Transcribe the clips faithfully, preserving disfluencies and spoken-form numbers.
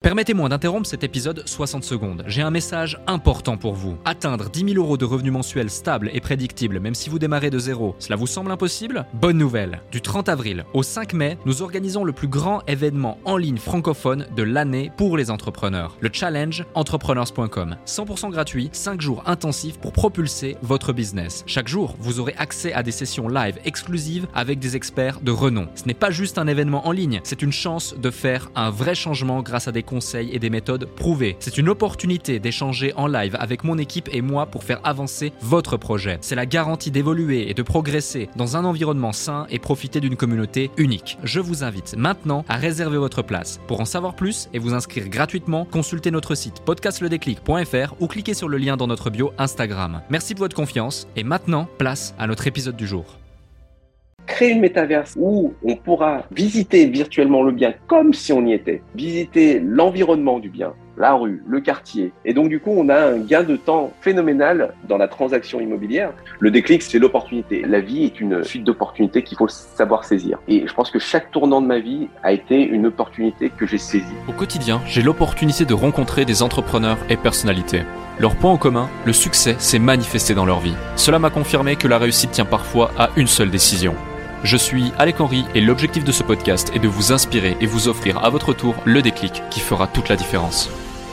Permettez-moi d'interrompre cet épisode soixante secondes. J'ai un message important pour vous. Atteindre dix mille euros de revenus mensuels stables et prédictibles, même si vous démarrez de zéro, cela vous semble impossible ? Bonne nouvelle. Du trente avril au cinq mai, nous organisons le plus grand événement en ligne francophone de l'année pour les entrepreneurs. Le Challenge Entrepreneurs point com. cent pour cent gratuit, cinq jours intensifs pour propulser votre business. Chaque jour, vous aurez accès à des sessions live exclusives avec des experts de renom. Ce n'est pas juste un événement en ligne, c'est une chance de faire un vrai changement grâce à des conseils et des méthodes prouvées. C'est une opportunité d'échanger en live avec mon équipe et moi pour faire avancer votre projet. C'est la garantie d'évoluer et de progresser dans un environnement sain et profiter d'une communauté unique. Je vous invite maintenant à réserver votre place. Pour en savoir plus et vous inscrire gratuitement, consultez notre site podcast le déclic point f r ou cliquez sur le lien dans notre bio Instagram. Merci pour votre confiance et maintenant, place à notre épisode du jour. Créer une métaverse où on pourra visiter virtuellement le bien comme si on y était, visiter l'environnement du bien, la rue, le quartier. Et donc du coup, on a un gain de temps phénoménal dans la transaction immobilière. Le déclic, c'est l'opportunité. La vie est une suite d'opportunités qu'il faut savoir saisir. Et je pense que chaque tournant de ma vie a été une opportunité que j'ai saisie. Au quotidien, j'ai l'opportunité de rencontrer des entrepreneurs et personnalités. Leur point en commun, le succès s'est manifesté dans leur vie. Cela m'a confirmé que la réussite tient parfois à une seule décision. Je suis Alec Henry et l'objectif de ce podcast est de vous inspirer et vous offrir à votre tour le déclic qui fera toute la différence.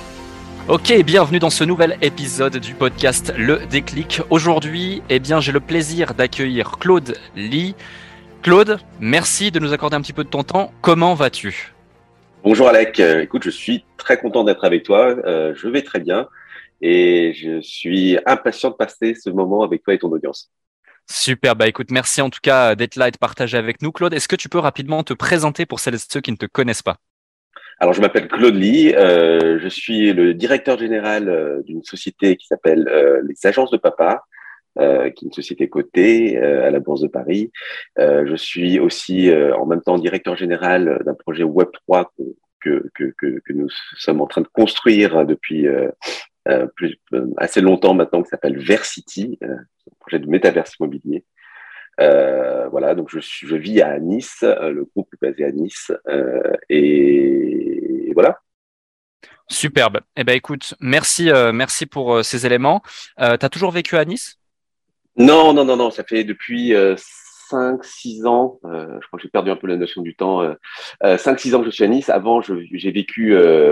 Ok, bienvenue dans ce nouvel épisode du podcast Le Déclic. Aujourd'hui, eh bien, j'ai le plaisir d'accueillir Claude Lee. Claude, merci de nous accorder un petit peu de ton temps. Comment vas-tu ? Bonjour Alec, euh, écoute, je suis très content d'être avec toi. Euh, je vais très bien et je suis impatient de passer ce moment avec toi et ton audience. Super, bah écoute, merci en tout cas d'être là et de partager avec nous. Claude, est-ce que tu peux rapidement te présenter pour celles et ceux qui ne te connaissent pas ? Alors, je m'appelle Claude Lee, euh, je suis le directeur général euh, d'une société qui s'appelle euh, les Agences de Papa, euh, qui est une société cotée euh, à la Bourse de Paris. Euh, je suis aussi euh, en même temps directeur général d'un projet Web trois que, que, que, que nous sommes en train de construire depuis euh, euh, plus, euh, assez longtemps maintenant, qui s'appelle Versity, euh, un projet de métaverse immobilier. Euh, voilà, donc je, suis, je vis à Nice, euh, le groupe est basé à Nice, euh, et, et voilà. Superbe. Eh ben écoute, merci, euh, merci pour euh, ces éléments. Euh, tu as toujours vécu à Nice ? Non, non, non, non, ça fait depuis euh, cinq six ans, euh, je crois que j'ai perdu un peu la notion du temps, euh, euh, cinq six ans que je suis à Nice. Avant, je, j'ai vécu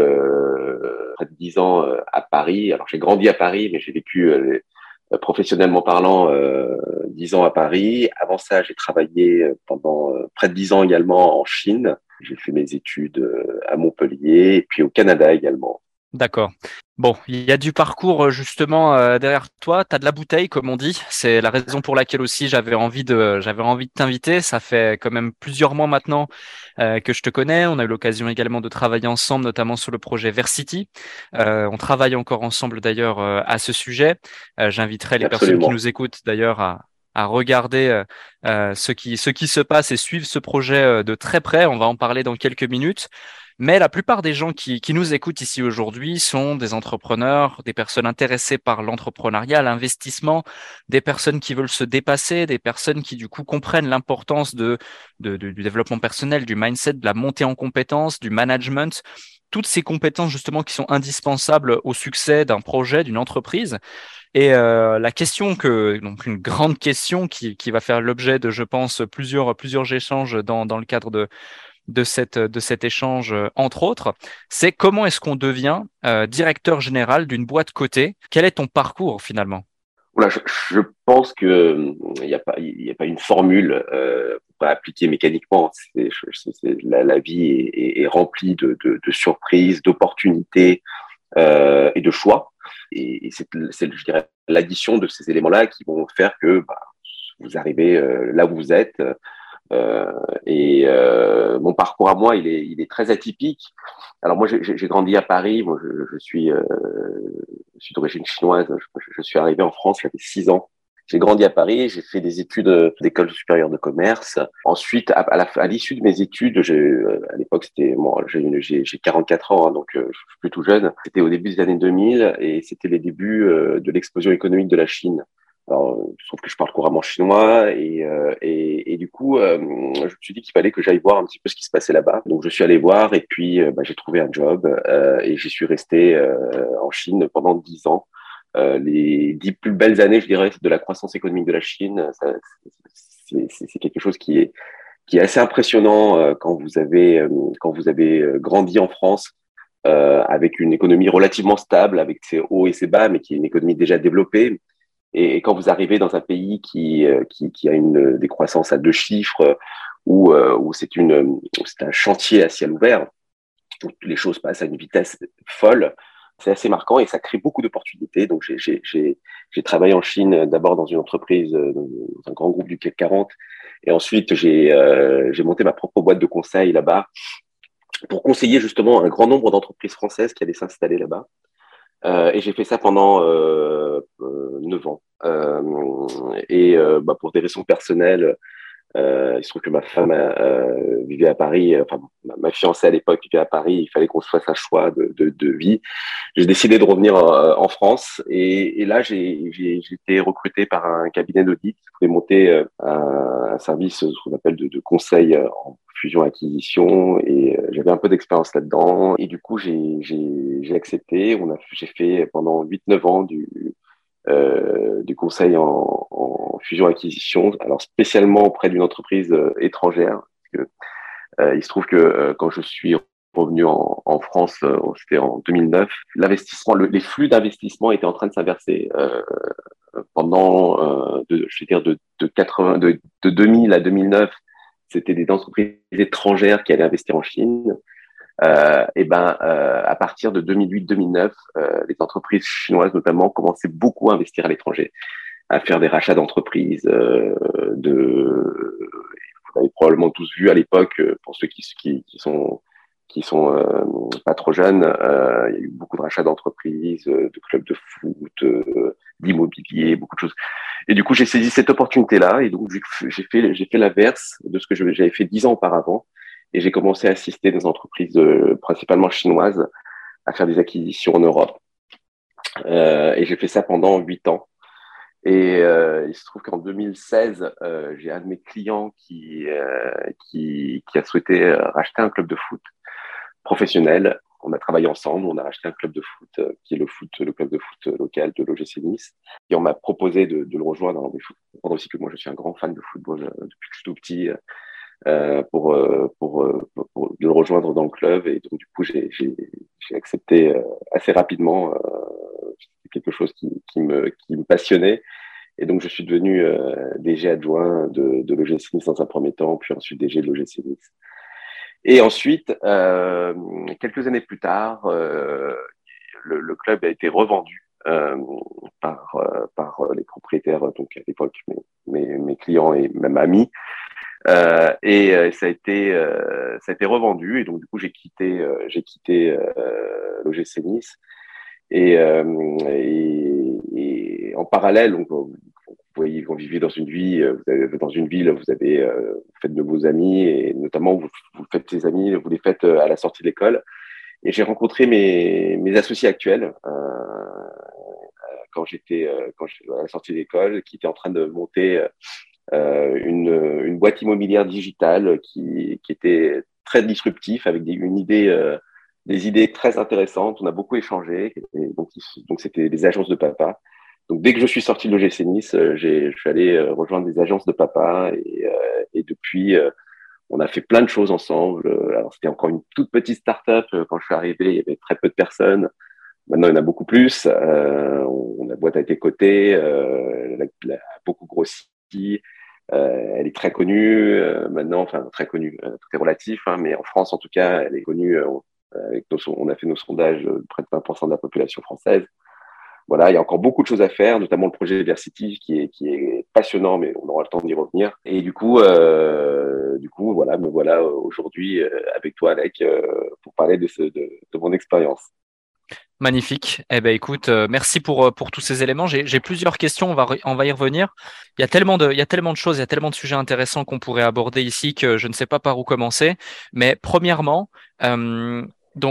euh, près de dix ans euh, à Paris. Alors, j'ai grandi à Paris, mais j'ai vécu euh, professionnellement parlant euh, dix ans à Paris. Avant ça, j'ai travaillé pendant euh, près de dix ans également en Chine. J'ai fait mes études euh, à Montpellier et puis au Canada également. D'accord. Bon, il y a du parcours justement euh, derrière toi. Tu as de la bouteille, comme on dit. C'est la raison pour laquelle aussi j'avais envie de, j'avais envie de t'inviter. Ça fait quand même plusieurs mois maintenant euh, que je te connais. On a eu l'occasion également de travailler ensemble, notamment sur le projet Versity. Euh, on travaille encore ensemble d'ailleurs euh, à ce sujet. Euh, j'inviterai les Absolument. personnes qui nous écoutent d'ailleurs à à regarder euh, ce qui ce qui se passe et suivre ce projet de très près. On va en parler dans quelques minutes. Mais la plupart des gens qui, qui nous écoutent ici aujourd'hui sont des entrepreneurs, des personnes intéressées par l'entrepreneuriat, l'investissement, des personnes qui veulent se dépasser, des personnes qui du coup comprennent l'importance de, de, de, du développement personnel, du mindset, de la montée en compétences, du management, toutes ces compétences justement qui sont indispensables au succès d'un projet, d'une entreprise. Et euh, la question que, donc une grande question qui, qui va faire l'objet de, je pense, plusieurs, plusieurs échanges dans, dans le cadre de, de, cette, de cet échange, entre autres, c'est comment est-ce qu'on devient euh, directeur général d'une boîte cotée ? Quel est ton parcours finalement ? Voilà, je, je pense que il n'y a pas, il y a pas une formule euh, pour appliquer mécaniquement. C'est, c'est, c'est, la, la vie est, est, est remplie de, de, de surprises, d'opportunités euh, et de choix. Et, et c'est, c'est, je dirais, l'addition de ces éléments-là qui vont faire que bah, vous arrivez euh, là où vous êtes. Euh, et euh, mon parcours à moi, il est, il est très atypique. Alors moi, j'ai, j'ai grandi à Paris. Moi, je, je suis, euh, je suis d'origine chinoise. Je, je suis arrivé en France, j'avais six ans. J'ai grandi à Paris. J'ai fait des études d'école supérieure de commerce. Ensuite, à, à, la, à l'issue de mes études, j'ai, à l'époque, c'était moi, j'ai, j'ai, j'ai quarante-quatre ans, hein, donc euh, je suis plus tout jeune. C'était au début des années deux mille et c'était les débuts euh, de l'explosion économique de la Chine. Alors, je trouve que je parle couramment chinois et, euh, et, et du coup, euh, je me suis dit qu'il fallait que j'aille voir un petit peu ce qui se passait là-bas. Donc, je suis allé voir et puis euh, bah, j'ai trouvé un job euh, et j'y suis resté euh, en Chine pendant dix ans. Euh, les dix plus belles années, je dirais, de la croissance économique de la Chine, ça, c'est, c'est, c'est quelque chose qui est qui est assez impressionnant euh, quand vous avez euh, quand vous avez euh, grandi en France euh, avec une économie relativement stable, avec ses hauts et ses bas, mais qui est une économie déjà développée. Et, et quand vous arrivez dans un pays qui, euh, qui, qui a une décroissance à deux chiffres, où, euh, où c'est une, où c'est un chantier à ciel ouvert, où les choses passent à une vitesse folle, c'est assez marquant et ça crée beaucoup d'opportunités. Donc, j'ai, j'ai, j'ai, j'ai travaillé en Chine d'abord dans une entreprise, euh, dans un grand groupe du C A C quarante, et ensuite j'ai, euh, j'ai monté ma propre boîte de conseil là-bas pour conseiller justement un grand nombre d'entreprises françaises qui allaient s'installer là-bas. Euh, et j'ai fait ça pendant euh, euh, neuf ans. Euh, et euh, bah, pour des raisons personnelles, euh, il se trouve que ma femme euh, vivait à Paris, enfin ma, ma fiancée à l'époque vivait à Paris, il fallait qu'on se fasse un choix de, de, de vie. J'ai décidé de revenir en, en France et, et là j'ai, j'ai, j'ai été recruté par un cabinet d'audit qui voulait monter euh, un, un service, ce qu'on appelle de, de conseil en fusion-acquisition et euh, j'avais un peu d'expérience là-dedans et du coup j'ai, j'ai, j'ai accepté. On a, j'ai fait pendant huit neuf ans du euh, du conseil en, en fusion-acquisition, alors spécialement auprès d'une entreprise euh, étrangère. Parce que, euh, il se trouve que euh, quand je suis revenu en, en France, euh, c'était en deux mille neuf, l'investissement, le, les flux d'investissement étaient en train de s'inverser. Euh, pendant, euh, de, je veux dire, de, de, quatre-vingts, de, de deux mille à deux mille neuf, c'était des entreprises étrangères qui allaient investir en Chine. Euh, et ben, euh, à partir de deux mille huit deux mille neuf, euh, les entreprises chinoises notamment commençaient beaucoup à investir à l'étranger, à faire des rachats d'entreprises. Euh, de, vous avez probablement tous vu à l'époque, pour ceux qui, qui, qui sont qui sont euh, pas trop jeunes, euh, il y a eu beaucoup de rachats d'entreprises, de clubs de foot, euh, d'immobilier, beaucoup de choses. Et du coup, j'ai saisi cette opportunité-là et donc j'ai fait j'ai fait l'inverse de ce que j'avais fait dix ans auparavant. Et j'ai commencé à assister des entreprises euh, principalement chinoises à faire des acquisitions en Europe. Euh, et j'ai fait ça pendant huit ans. Et euh, il se trouve qu'en deux mille seize, euh, j'ai un de mes clients qui, euh, qui, qui a souhaité racheter un club de foot professionnel. On a travaillé ensemble, on a racheté un club de foot euh, qui est le foot, le club de foot local de l'O G C Nice. Et on m'a proposé de, de le rejoindre. Il faut comprendre aussi que moi, je suis un grand fan de football euh, depuis que je suis tout petit. Euh, pour, euh, pour, euh, pour, pour le rejoindre dans le club. Et donc, du coup, j'ai, j'ai, j'ai accepté euh, assez rapidement. Euh, c'était quelque chose qui, qui, me, qui me passionnait. Et donc, je suis devenu euh, D G adjoint de, de l'O G C Nice dans un premier temps, puis ensuite D G de l'O G C Nice. Et ensuite, euh, quelques années plus tard, euh, le, le club a été revendu euh, par, euh, par les propriétaires, donc à l'époque, mes, mes, mes clients et même amis. Euh, et euh, ça a été euh, ça a été revendu et donc du coup j'ai quitté euh, j'ai quitté euh, l'O G C Nice et, euh, et, et en parallèle donc vous voyez quand vous vivez dans une vie vous avez, dans une ville vous avez euh, vous faites de vos amis et notamment vous, vous faites ces amis vous les faites à la sortie de l'école et j'ai rencontré mes mes associés actuels euh, quand j'étais quand j'étais à la sortie de l'école qui étaient en train de monter Euh, une, une boîte immobilière digitale qui, qui était très disruptif avec des, une idée, euh, des idées très intéressantes. On a beaucoup échangé. Et donc, donc, c'était des agences de papa. Donc, dès que je suis sorti de l'O G C Nice, euh, j'ai, je suis allé euh, rejoindre des agences de papa et, euh, et depuis, euh, on a fait plein de choses ensemble. Alors, c'était encore une toute petite start-up. Quand je suis arrivé, il y avait très peu de personnes. Maintenant, il y en a beaucoup plus. Euh, on, la boîte a été cotée, euh, elle a, elle a beaucoup grossi. Euh, elle est très connue euh, maintenant, enfin très connue, euh, tout est relatif, hein, mais en France en tout cas, elle est connue. Euh, avec nos, on a fait nos sondages, euh, près de vingt pour cent de la population française. Voilà, il y a encore beaucoup de choses à faire, notamment le projet Diversity qui est qui est passionnant, mais on aura le temps d'y revenir. Et du coup, euh, du coup, voilà, me voilà aujourd'hui euh, avec toi, Alec, euh, pour parler de, ce, de, de mon expérience. Magnifique. Eh ben, écoute, euh, merci pour, pour tous ces éléments. J'ai, j'ai plusieurs questions, on va, re- on va y revenir. Il y a tellement de, il y a tellement de choses, il y a tellement de sujets intéressants qu'on pourrait aborder ici que je ne sais pas par où commencer. Mais premièrement, euh, donc,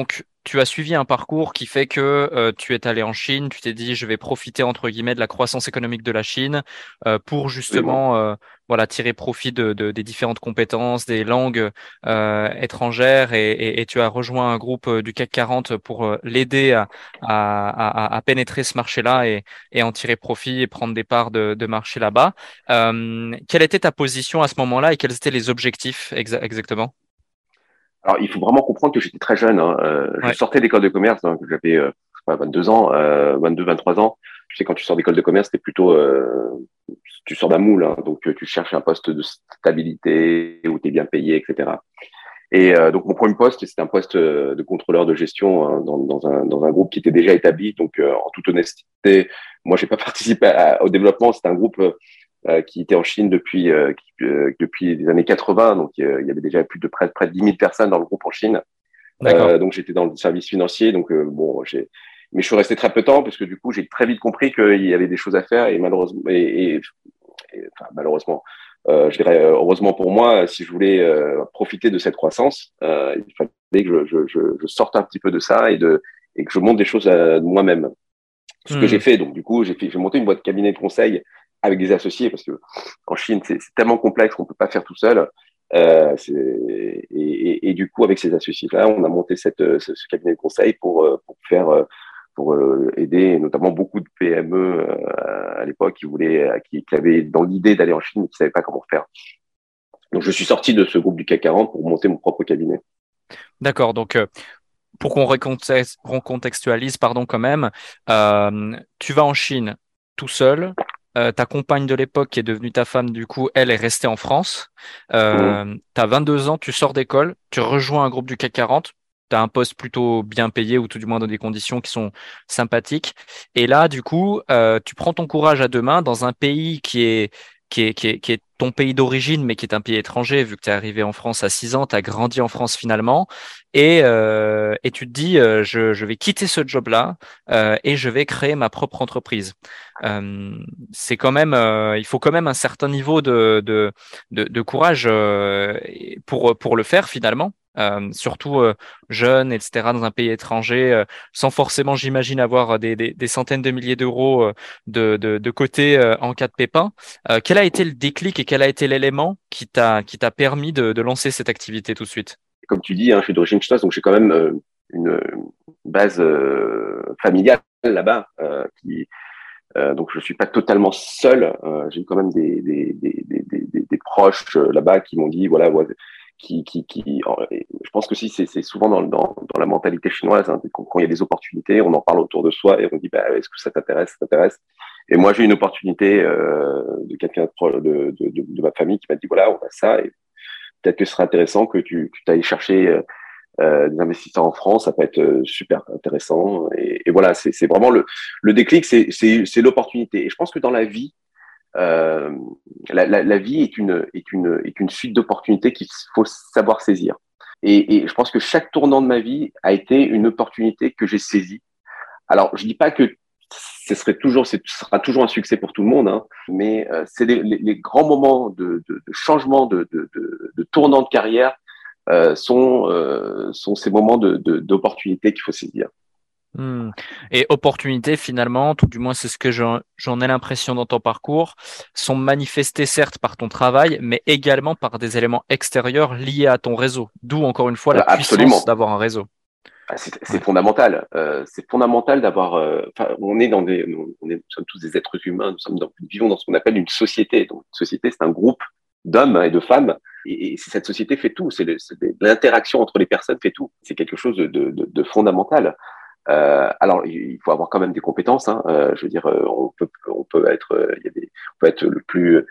tu as suivi un parcours qui fait que euh, tu es allé en Chine, tu t'es dit je vais profiter entre guillemets de la croissance économique de la Chine euh, pour Absolument. justement euh, voilà tirer profit de, de- des différentes compétences, des langues euh, étrangères et, et, et tu as rejoint un groupe euh, du CAC quarante pour euh, l'aider à, à, à, à pénétrer ce marché-là et, et en tirer profit et prendre des parts de, de marché là-bas. Euh, quelle était ta position à ce moment-là et quels étaient les objectifs exa- exactement? Alors, il faut vraiment comprendre que j'étais très jeune. Hein. Euh, je Ouais, sortais d'école de commerce, donc j'avais euh, je sais pas, vingt-deux ans, euh, vingt-deux, vingt-trois ans. Tu sais, quand tu sors d'école de commerce, t'es plutôt, euh, tu sors d'un moule, hein, donc euh, tu cherches un poste de stabilité où tu es bien payé, et cetera. Et euh, donc mon premier poste, c'était un poste euh, de contrôleur de gestion hein, dans, dans, un, dans un groupe qui était déjà établi. Donc, euh, en toute honnêteté, moi, j'ai pas participé à- au développement. C'est un groupe euh, qui était en Chine depuis euh, qui, euh, depuis les années quatre-vingts. Donc, euh, il y avait déjà plus de près, près de dix mille personnes dans le groupe en Chine. d'accord. Euh, donc, j'étais dans le service financier. Donc, euh, bon, j'ai, mais je suis resté très peu de temps parce que du coup, j'ai très vite compris qu'il y avait des choses à faire et malheureusement, et, et, et enfin, malheureusement, euh, je dirais euh, heureusement pour moi, si je voulais euh, profiter de cette croissance, euh, il fallait que je, je, je, je sorte un petit peu de ça et de et que je monte des choses à moi-même. Ce que j'ai Hmm. fait, donc du coup, j'ai fait, j'ai monté une boîte de cabinet de conseil avec des associés parce que en Chine, c'est, c'est tellement complexe qu'on peut pas faire tout seul. Euh, c'est, et, et, et, du coup, avec ces associés-là, on a monté cette, ce, ce cabinet de conseil pour, euh, pour faire, euh, pour euh, aider notamment beaucoup de P M E euh, à l'époque qui voulaient, qui, qui avaient dans l'idée d'aller en Chine, mais qui savaient pas comment faire. Donc, je suis sorti de ce groupe du CAC quarante pour monter mon propre cabinet. D'accord. Donc, euh, pour qu'on recontexte- recontextualise, pardon, quand même, euh, tu vas en Chine tout seul. Euh, ta compagne de l'époque, qui est devenue ta femme, du coup, elle est restée en France. Mmh. Euh, tu as vingt-deux ans, tu sors d'école, tu rejoins un groupe du CAC quarante. Tu as un poste plutôt bien payé ou tout du moins dans des conditions qui sont sympathiques. Et là, du coup, euh, tu prends ton courage à deux mains dans un pays qui est, qui est, qui est, qui est ton pays d'origine, mais qui est un pays étranger, vu que tu es arrivé en France à six ans, tu as grandi en France finalement. Et, euh, et tu te dis, euh, je, je vais quitter ce job-là euh, et je vais créer ma propre entreprise. Euh, c'est quand même, euh, il faut quand même un certain niveau de, de, de, de courage euh, pour, pour le faire finalement. Euh, surtout euh, jeune, et cetera, dans un pays étranger, euh, sans forcément, j'imagine, avoir des, des, des centaines de milliers d'euros euh, de, de, de côté euh, en cas de pépin. Euh, quel a été le déclic et quel a été l'élément qui t'a qui t'a permis de, de lancer cette activité tout de suite? Comme tu dis, hein, je suis d'origine chinoise, donc j'ai quand même euh, une base euh, familiale là-bas. Euh, qui, euh, donc je suis pas totalement seul. Euh, j'ai eu quand même des, des, des, des, des, des proches euh, là-bas qui m'ont dit, voilà, ouais, qui, qui, qui, je pense que si c'est, c'est souvent dans, dans, dans la mentalité chinoise, hein, quand, quand il y a des opportunités, on en parle autour de soi et on dit, bah, est-ce que ça t'intéresse, ça t'intéresse. Et moi, j'ai eu une opportunité euh, de quelqu'un de, de, de, de, de ma famille qui m'a dit, voilà, on a ça, et peut-être que ce serait intéressant que tu, tu t'ailles chercher euh, euh, des investisseurs en France, ça peut être euh, super intéressant. Et, et voilà, c'est, c'est vraiment le, le déclic, c'est, c'est, c'est l'opportunité. Et je pense que dans la vie, euh, la, la, la vie est une, est une, est une suite d'opportunités qu'il faut savoir saisir. Et, et je pense que chaque tournant de ma vie a été une opportunité que j'ai saisie. Alors, je dis pas que ce serait toujours, ce sera toujours un succès pour tout le monde, hein, mais euh, c'est les, les, les, grands moments de, de, de changement, de, de, de, de tournant de carrière euh, sont, euh, sont ces moments de, de, d'opportunité qu'il faut saisir. Hmm. Et opportunités, finalement, tout du moins c'est ce que j'en, j'en ai l'impression dans ton parcours, sont manifestées certes par ton travail, mais également par des éléments extérieurs liés à ton réseau. D'où encore une fois la puissance Absolument. d'avoir un réseau. C'est, c'est Ouais. fondamental. Euh, c'est fondamental d'avoir. Euh, on est dans des, on est, nous sommes tous des êtres humains. Nous sommes dans, nous vivons dans ce qu'on appelle une société. Donc, une société, c'est un groupe d'hommes et de femmes. Et, et cette société fait tout. C'est, le, c'est l'interaction entre les personnes fait tout. C'est quelque chose de, de, de, de fondamental. Euh, alors, il faut avoir quand même des compétences. Hein. Euh, je veux dire, on peut, on peut être, il y a des, on peut être le plus,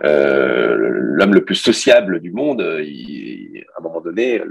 euh, l'homme le plus sociable du monde. Il, à un moment donné,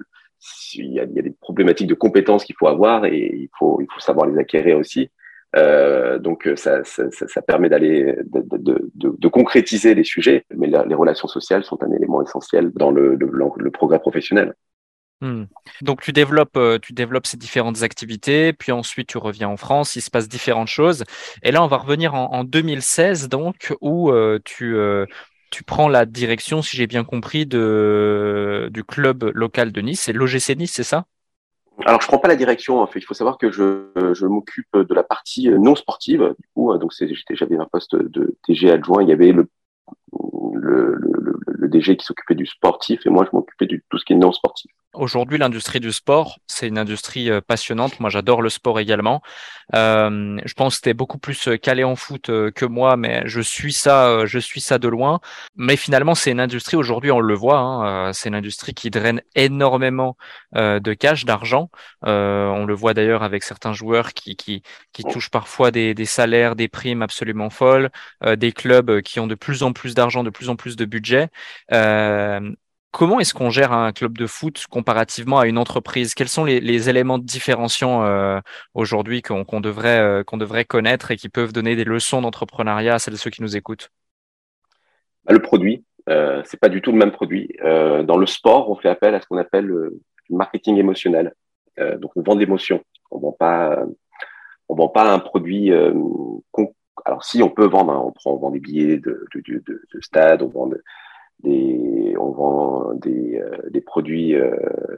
il y, a, il y a des problématiques de compétences qu'il faut avoir et il faut, il faut savoir les acquérir aussi. Euh, donc, ça, ça, ça permet d'aller, de, de, de, de concrétiser les sujets, mais la, les relations sociales sont un élément essentiel dans le, le, le progrès professionnel. Hmm. Donc tu développes, euh, tu développes ces différentes activités, puis ensuite tu reviens en France, il se passe différentes choses. Et là, on va revenir en, en deux mille seize, donc, où euh, tu, euh, tu prends la direction, si j'ai bien compris, de, du club local de Nice. C'est l'O G C Nice, c'est ça? Alors, je prends pas la direction. En fait, il faut savoir que je, je m'occupe de la partie non sportive. Du coup, donc c'est, j'étais, j'avais un poste de D G adjoint. Il y avait le, le, le, le D G qui s'occupait du sportif et moi, je m'occupais de tout ce qui est non sportif. Aujourd'hui, l'industrie du sport, c'est une industrie euh, passionnante. Moi, j'adore le sport également. Euh, je pense que tu es beaucoup plus euh, calé en foot euh, que moi, mais je suis ça, euh, je suis ça de loin. Mais finalement, c'est une industrie, aujourd'hui, on le voit, hein, euh, c'est une industrie qui draine énormément euh, de cash, d'argent. Euh, on le voit d'ailleurs avec certains joueurs qui, qui, qui touchent parfois des, des salaires, des primes absolument folles, euh, des clubs qui ont de plus en plus d'argent, de plus en plus de budget. Euh, Comment est-ce qu'on gère un club de foot comparativement à une entreprise? Quels sont les, les éléments différenciants euh, aujourd'hui qu'on qu'on devrait, euh, qu'on devrait connaître et qui peuvent donner des leçons d'entrepreneuriat à celles et ceux qui nous écoutent? Le produit, euh, c'est pas du tout le même produit. Euh, dans le sport, on fait appel à ce qu'on appelle le marketing émotionnel. Euh, donc, on vend de l'émotion. On vend pas, on vend pas un produit. Euh, con... Alors, si on peut vendre, hein, on prend, on vend des billets de, de, de, de, de stade, on vend de, des, on vend des, euh, des produits, euh,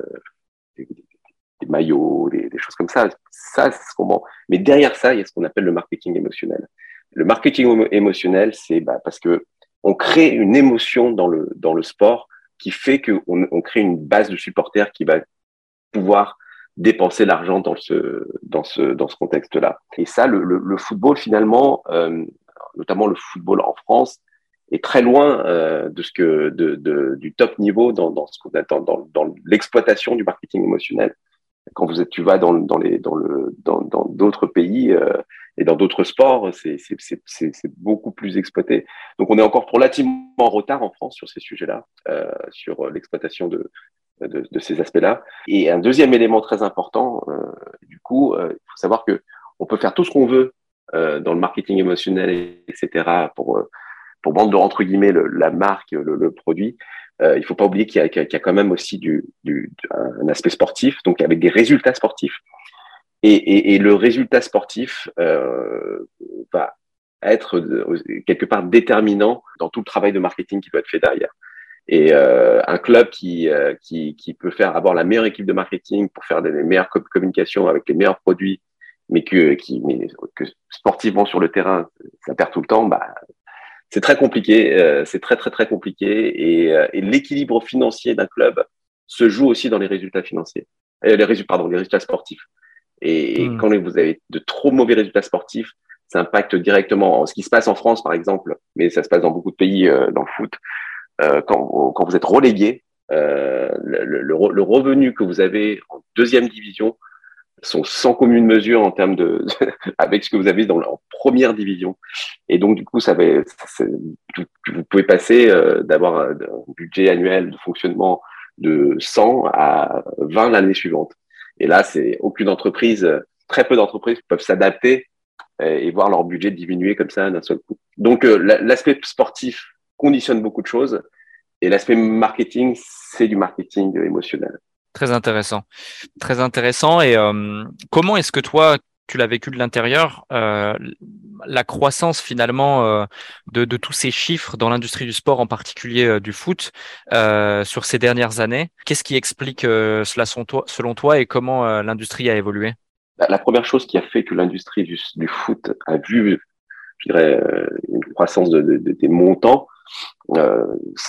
des, des maillots, des, des choses comme ça. Ça, c'est ce qu'on vend. Mais derrière ça, il y a ce qu'on appelle le marketing émotionnel. Le marketing émotionnel, c'est bah, parce que on crée une émotion dans le dans le sport qui fait qu'on on crée une base de supporters qui va pouvoir dépenser l'argent dans ce dans ce dans ce contexte-là. Et ça, le, le, le football finalement, euh, notamment le football en France, est très loin euh, de ce que de, de du top niveau dans dans ce qu'on dans, dans, dans l'exploitation du marketing émotionnel. Quand vous êtes, tu vas dans dans les dans le dans dans d'autres pays euh, et dans d'autres sports, c'est c'est c'est c'est c'est beaucoup plus exploité. Donc on est encore relativement en retard en France sur ces sujets-là, euh, sur l'exploitation de de, de ces aspects-là. Et un deuxième élément très important, euh, du coup, euh, il faut savoir que on peut faire tout ce qu'on veut euh, dans le marketing émotionnel, et cetera, pour euh, pour vendre entre guillemets le, la marque, le, le produit. Euh, il faut pas oublier qu'il y a, qu'il y a quand même aussi du, du, un aspect sportif, donc avec des résultats sportifs. Et, et, et le résultat sportif euh, va être quelque part déterminant dans tout le travail de marketing qui doit être fait derrière. Et euh, un club qui, euh, qui, qui peut faire avoir la meilleure équipe de marketing pour faire des meilleures communications avec les meilleurs produits, mais que, qui, mais que sportivement sur le terrain, ça perd tout le temps, bah, c'est très compliqué. Euh, c'est très, très, très compliqué. Et, euh, et l'équilibre financier d'un club se joue aussi dans les résultats financiers. Euh, les résultats, pardon, les résultats sportifs. Et, et Hmm. quand vous avez de trop mauvais résultats sportifs, ça impacte directement ce qui se passe en France, par exemple, mais ça se passe dans beaucoup de pays euh, dans le foot. Euh, quand, quand vous êtes relégué, euh, le, le, le revenu que vous avez en deuxième division sont sans commune mesure en termes de avec ce que vous avez dans en première division. Et donc du coup, ça va, ça, vous pouvez passer euh, d'avoir un, un budget annuel de fonctionnement de cent à vingt l'année suivante. Et là, c'est aucune entreprise, très peu d'entreprises peuvent s'adapter et voir leur budget diminuer comme ça d'un seul coup. Donc euh, l'aspect sportif conditionne beaucoup de choses et l'aspect marketing, c'est du marketing émotionnel. Très intéressant. Très intéressant. Et euh, comment est-ce que toi, tu l'as vécu de l'intérieur, euh, la croissance finalement euh, de, de tous ces chiffres dans l'industrie du sport, en particulier euh, du foot, euh, sur ces dernières années? Qu'est-ce qui explique euh, cela selon toi, selon toi et comment euh, l'industrie a évolué? La première chose qui a fait que l'industrie du, du foot a vu, je dirais, une croissance de, de, de, des montants, euh,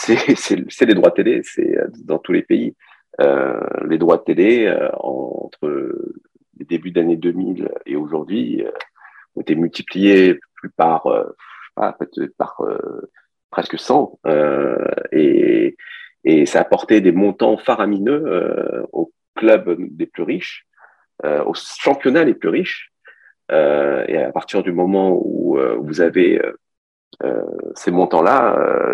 c'est les droits télé, c'est dans tous les pays. Euh, les droits de télé, euh, entre les débuts d'année deux mille et aujourd'hui, euh, ont été multipliés plus par, euh, pas, par euh, presque cent. Euh, et, et ça a apporté des montants faramineux euh, aux clubs les plus riches, euh, aux championnats les plus riches. Euh, et à partir du moment où euh, vous avez euh, ces montants-là, euh,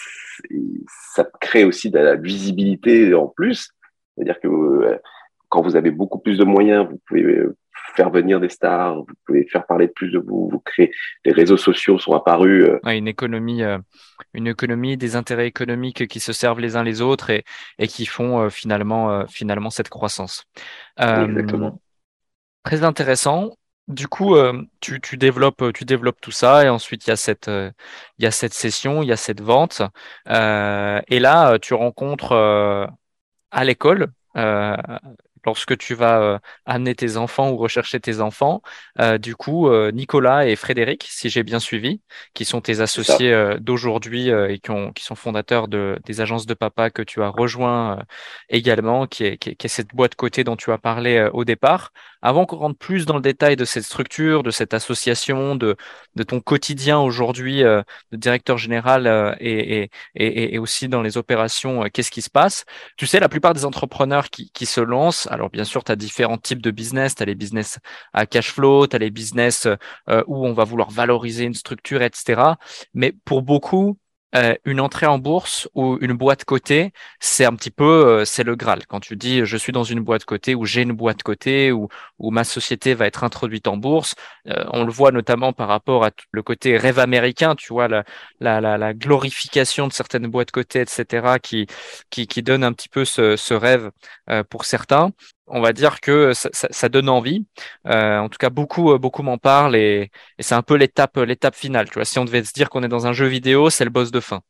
ça crée aussi de la visibilité en plus. C'est-à-dire que euh, quand vous avez beaucoup plus de moyens, vous pouvez faire venir des stars, vous pouvez faire parler de plus de vous, vous créez, les réseaux sociaux sont apparus. Euh, Ouais, une économie, euh, une économie, des intérêts économiques qui se servent les uns les autres et, et qui font euh, finalement, euh, finalement cette croissance. Euh, exactement. Très intéressant. Du coup, euh, tu, tu développes, tu développes tout ça et ensuite il y a cette, euh, il y a cette session, il y a cette vente. Euh, et là, euh, tu rencontres euh, à l'école euh, lorsque tu vas euh, amener tes enfants ou rechercher tes enfants. Euh, du coup, euh, Nicolas et Frédéric, si j'ai bien suivi, qui sont tes C'est ça. associés euh, d'aujourd'hui euh, et qui, ont, qui sont fondateurs de, des agences de papa que tu as rejoint euh, également, qui est, qui, est, qui est cette boîte cotée dont tu as parlé euh, au départ. Avant qu'on rentre plus dans le détail de cette structure, de cette association, de, de ton quotidien aujourd'hui euh, de directeur général euh, et, et, et, et aussi dans les opérations, euh, qu'est-ce qui se passe? Tu sais, la plupart des entrepreneurs qui, qui se lancent, alors bien sûr, tu as différents types de business, tu as les business à cash flow, tu as les business euh, où on va vouloir valoriser une structure, et cetera. Mais pour beaucoup, euh, une entrée en bourse ou une boîte cotée, c'est un petit peu, euh, c'est le Graal. Quand tu dis je suis dans une boîte cotée ou j'ai une boîte cotée ou, ou ma société va être introduite en bourse, euh, on le voit notamment par rapport à tout le côté rêve américain, tu vois, la, la, la, la glorification de certaines boîtes cotées, et cetera, qui, qui, qui donne un petit peu ce, ce rêve euh, pour certains. On va dire que ça, ça, ça donne envie. Euh, en tout cas, beaucoup, euh, beaucoup m'en parlent et, et c'est un peu l'étape, l'étape finale. Tu vois, si on devait se dire qu'on est dans un jeu vidéo, c'est le boss de fin.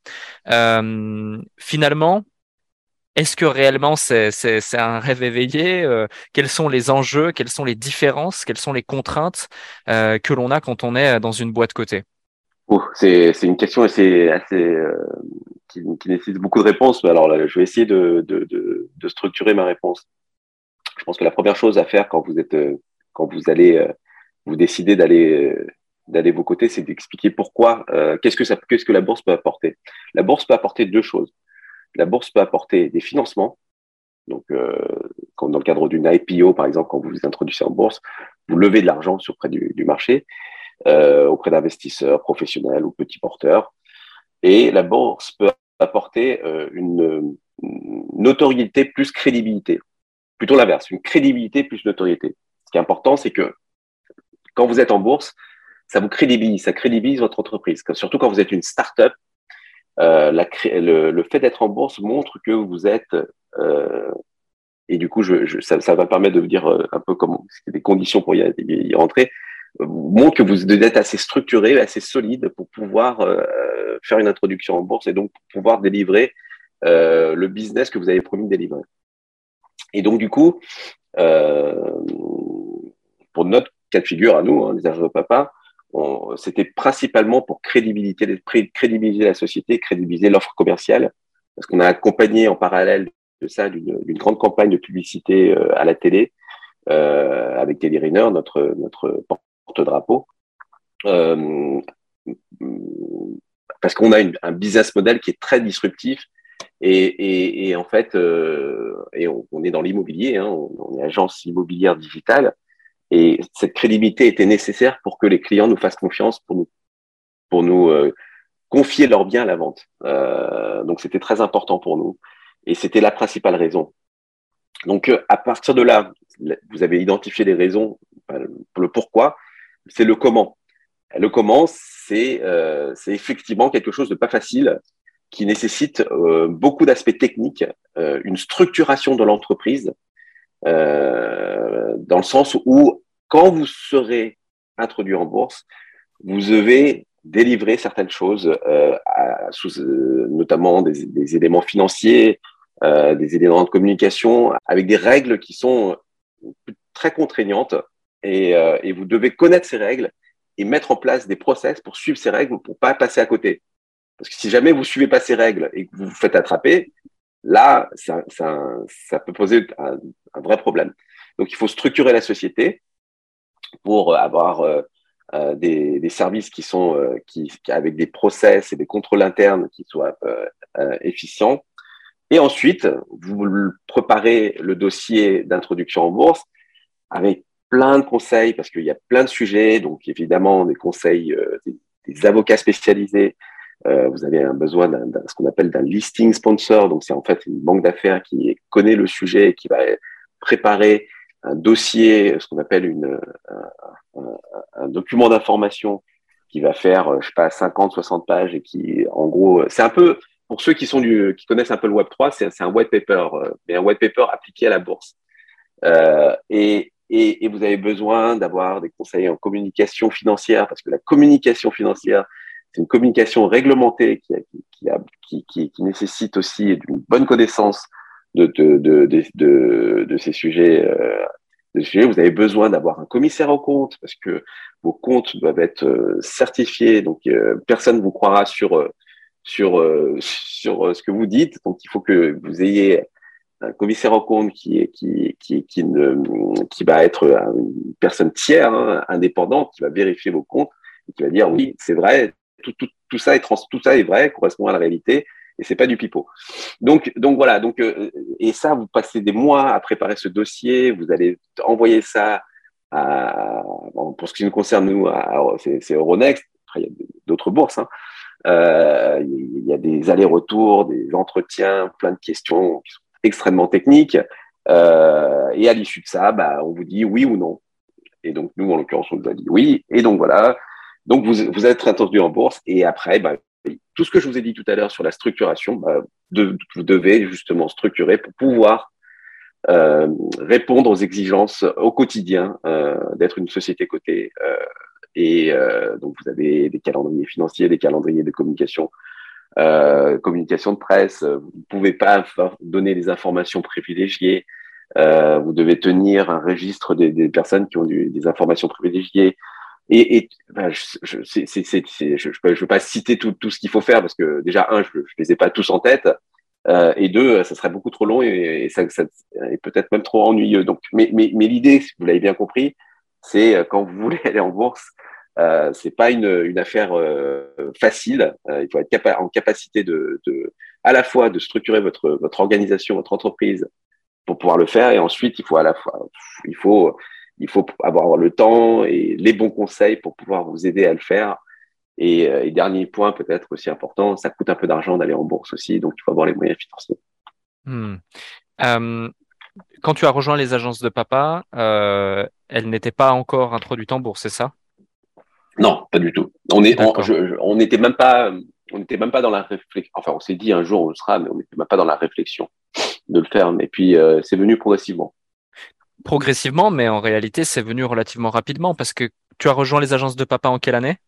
Euh, finalement, est-ce que réellement c'est, c'est, c'est un rêve éveillé? Euh, quels sont les enjeux? Quelles sont les différences? Quelles sont les contraintes euh, que l'on a quand on est dans une boîte cotée? Oh, c'est c'est une question assez assez euh, qui, qui nécessite beaucoup de réponses. Mais alors là, je vais essayer de, de de de structurer ma réponse. Je pense que la première chose à faire quand vous êtes euh, quand vous allez euh, vous décidez d'aller euh, d'aller de vos côtés, c'est d'expliquer pourquoi. Euh, qu'est-ce que ça qu'est-ce que la bourse peut apporter? La bourse peut apporter deux choses. La bourse peut apporter des financements. Donc, euh, quand, dans le cadre d'une I P O, par exemple, quand vous vous introduisez en bourse, vous levez de l'argent auprès du, du marché, euh, auprès d'investisseurs professionnels ou petits porteurs. Et la bourse peut apporter euh, une, une notoriété plus crédibilité. Plutôt l'inverse, une crédibilité plus notoriété. Ce qui est important, c'est que quand vous êtes en bourse, ça vous crédibilise, ça crédibilise votre entreprise. Surtout quand vous êtes une start-up, euh, la, le, le fait d'être en bourse montre que vous êtes euh, et du coup, je, je, ça, ça va permettre de vous dire un peu comment les conditions pour y, y rentrer, euh, montre que vous êtes assez structuré, assez solide pour pouvoir euh, faire une introduction en bourse et donc pour pouvoir délivrer euh, le business que vous avez promis de délivrer. Et donc, du coup, euh, pour notre cas de figure à nous, hein, les agents de papa, c'était principalement pour crédibiliser, crédibiliser la société, crédibiliser l'offre commerciale, parce qu'on a accompagné en parallèle de ça d'une, d'une grande campagne de publicité euh, à la télé euh, avec Teddy Riner, notre notre porte-drapeau, euh, parce qu'on a une, un business model qui est très disruptif et, et, et en fait, euh, et on, on est dans l'immobilier, hein, on, on est agence immobilière digitale et cette crédibilité était nécessaire pour que les clients nous fassent confiance pour nous pour nous euh, confier leurs biens à la vente. Euh, donc c'était très important pour nous et c'était la principale raison. Donc, euh, à partir de là, vous avez identifié les raisons, pour le pourquoi, c'est le comment. Le comment, c'est euh, c'est effectivement quelque chose de pas facile qui nécessite euh, beaucoup d'aspects techniques, euh, une structuration de l'entreprise, euh, dans le sens où, quand vous serez introduit en bourse, vous devez délivrer certaines choses, euh, à, sous, euh, notamment des, des éléments financiers, euh, des éléments de communication, avec des règles qui sont très contraignantes et, euh, et vous devez connaître ces règles et mettre en place des process pour suivre ces règles pour pas passer à côté. Parce que si jamais vous suivez pas ces règles et que vous vous faites attraper, là, ça, ça, ça peut poser un, un vrai problème. Donc, il faut structurer la société pour avoir euh, euh, des, des services qui sont euh, qui, avec des process et des contrôles internes qui soient euh, euh, efficients. Et ensuite, vous préparez le dossier d'introduction en bourse avec plein de conseils parce qu'il y a plein de sujets. Donc, évidemment, des conseils euh, des, des avocats spécialisés. Euh, vous avez un besoin d'un, d'un, ce qu'on appelle d'un listing sponsor. Donc, c'est en fait une banque d'affaires qui connaît le sujet et qui va préparer un dossier, ce qu'on appelle une, un, un, un document d'information qui va faire, je sais pas, cinquante, soixante pages et qui, en gros, c'est un peu, pour ceux qui sont du, qui connaissent un peu le Web trois, c'est, c'est un white paper, mais un white paper appliqué à la bourse. Euh, et, et, et vous avez besoin d'avoir des conseils en communication financière parce que la communication financière, c'est une communication réglementée qui, a, qui, a, qui, qui, qui nécessite aussi une bonne connaissance de, de, de, de, de, de ces sujets, euh, de ces sujets, vous avez besoin d'avoir un commissaire aux comptes parce que vos comptes doivent être euh, certifiés. Donc, euh, personne ne vous croira sur, euh, sur, euh, sur euh, ce que vous dites. Donc, il faut que vous ayez un commissaire aux comptes qui, qui, qui, qui, ne, qui va être une personne tiers, hein, indépendante, qui va vérifier vos comptes et qui va dire oui, c'est vrai, tout, tout, tout, ça est trans, tout ça est vrai, correspond à la réalité et c'est pas du pipeau. Donc, donc voilà, donc, euh, et ça, vous passez des mois à préparer ce dossier, vous allez envoyer ça à, bon, pour ce qui nous concerne, nous, c'est, c'est Euronext, après, il y a d'autres bourses, hein. Euh, il y a des allers-retours, des entretiens, plein de questions qui sont extrêmement techniques. Euh, et à l'issue de ça, bah, on vous dit oui ou non. Et donc, nous, en l'occurrence, on nous a dit oui. Et donc, voilà. Donc, vous, vous êtes introduit en bourse. Et après, bah, tout ce que je vous ai dit tout à l'heure sur la structuration, bah, de, vous devez justement structurer pour pouvoir euh, répondre aux exigences au quotidien euh, d'être une société cotée. Euh, et euh, donc, vous avez des calendriers financiers, des calendriers de communication, euh, communication de presse. Vous ne pouvez pas donner des informations privilégiées. Euh, vous devez tenir un registre des, des personnes qui ont du, des informations privilégiées. Et, et ben, je je, c'est, c'est, c'est, je, je, je veux pas citer tout, tout ce qu'il faut faire parce que déjà, un, je ne les ai pas tous en tête. Euh, et deux, ça serait beaucoup trop long et, et, ça, ça, et peut-être même trop ennuyeux. Donc, mais, mais, mais l'idée, si vous l'avez bien compris, c'est quand vous voulez aller en bourse, euh, c'est pas une, une affaire euh, facile. Euh, il faut être capa- en capacité de, de, à la fois de structurer votre, votre organisation, votre entreprise pour pouvoir le faire, et ensuite il faut à la fois, il faut, il faut avoir le temps et les bons conseils pour pouvoir vous aider à le faire. Et, et dernier point, peut-être aussi important, ça coûte un peu d'argent d'aller en bourse aussi, donc il faut avoir les moyens financiers. Hmm. Euh, quand tu as rejoint les agences de papa, euh, elles n'étaient pas encore introduites en bourse, c'est ça? Non, pas du tout. On est, on, D'accord. je, je, on n'était même pas, on n'était même pas dans la réflexion. Enfin, on s'est dit un jour on le sera, mais on n'était même pas dans la réflexion de le faire. Et puis euh, c'est venu progressivement. Progressivement, mais en réalité, c'est venu relativement rapidement parce que tu as rejoint les agences de papa en quelle année?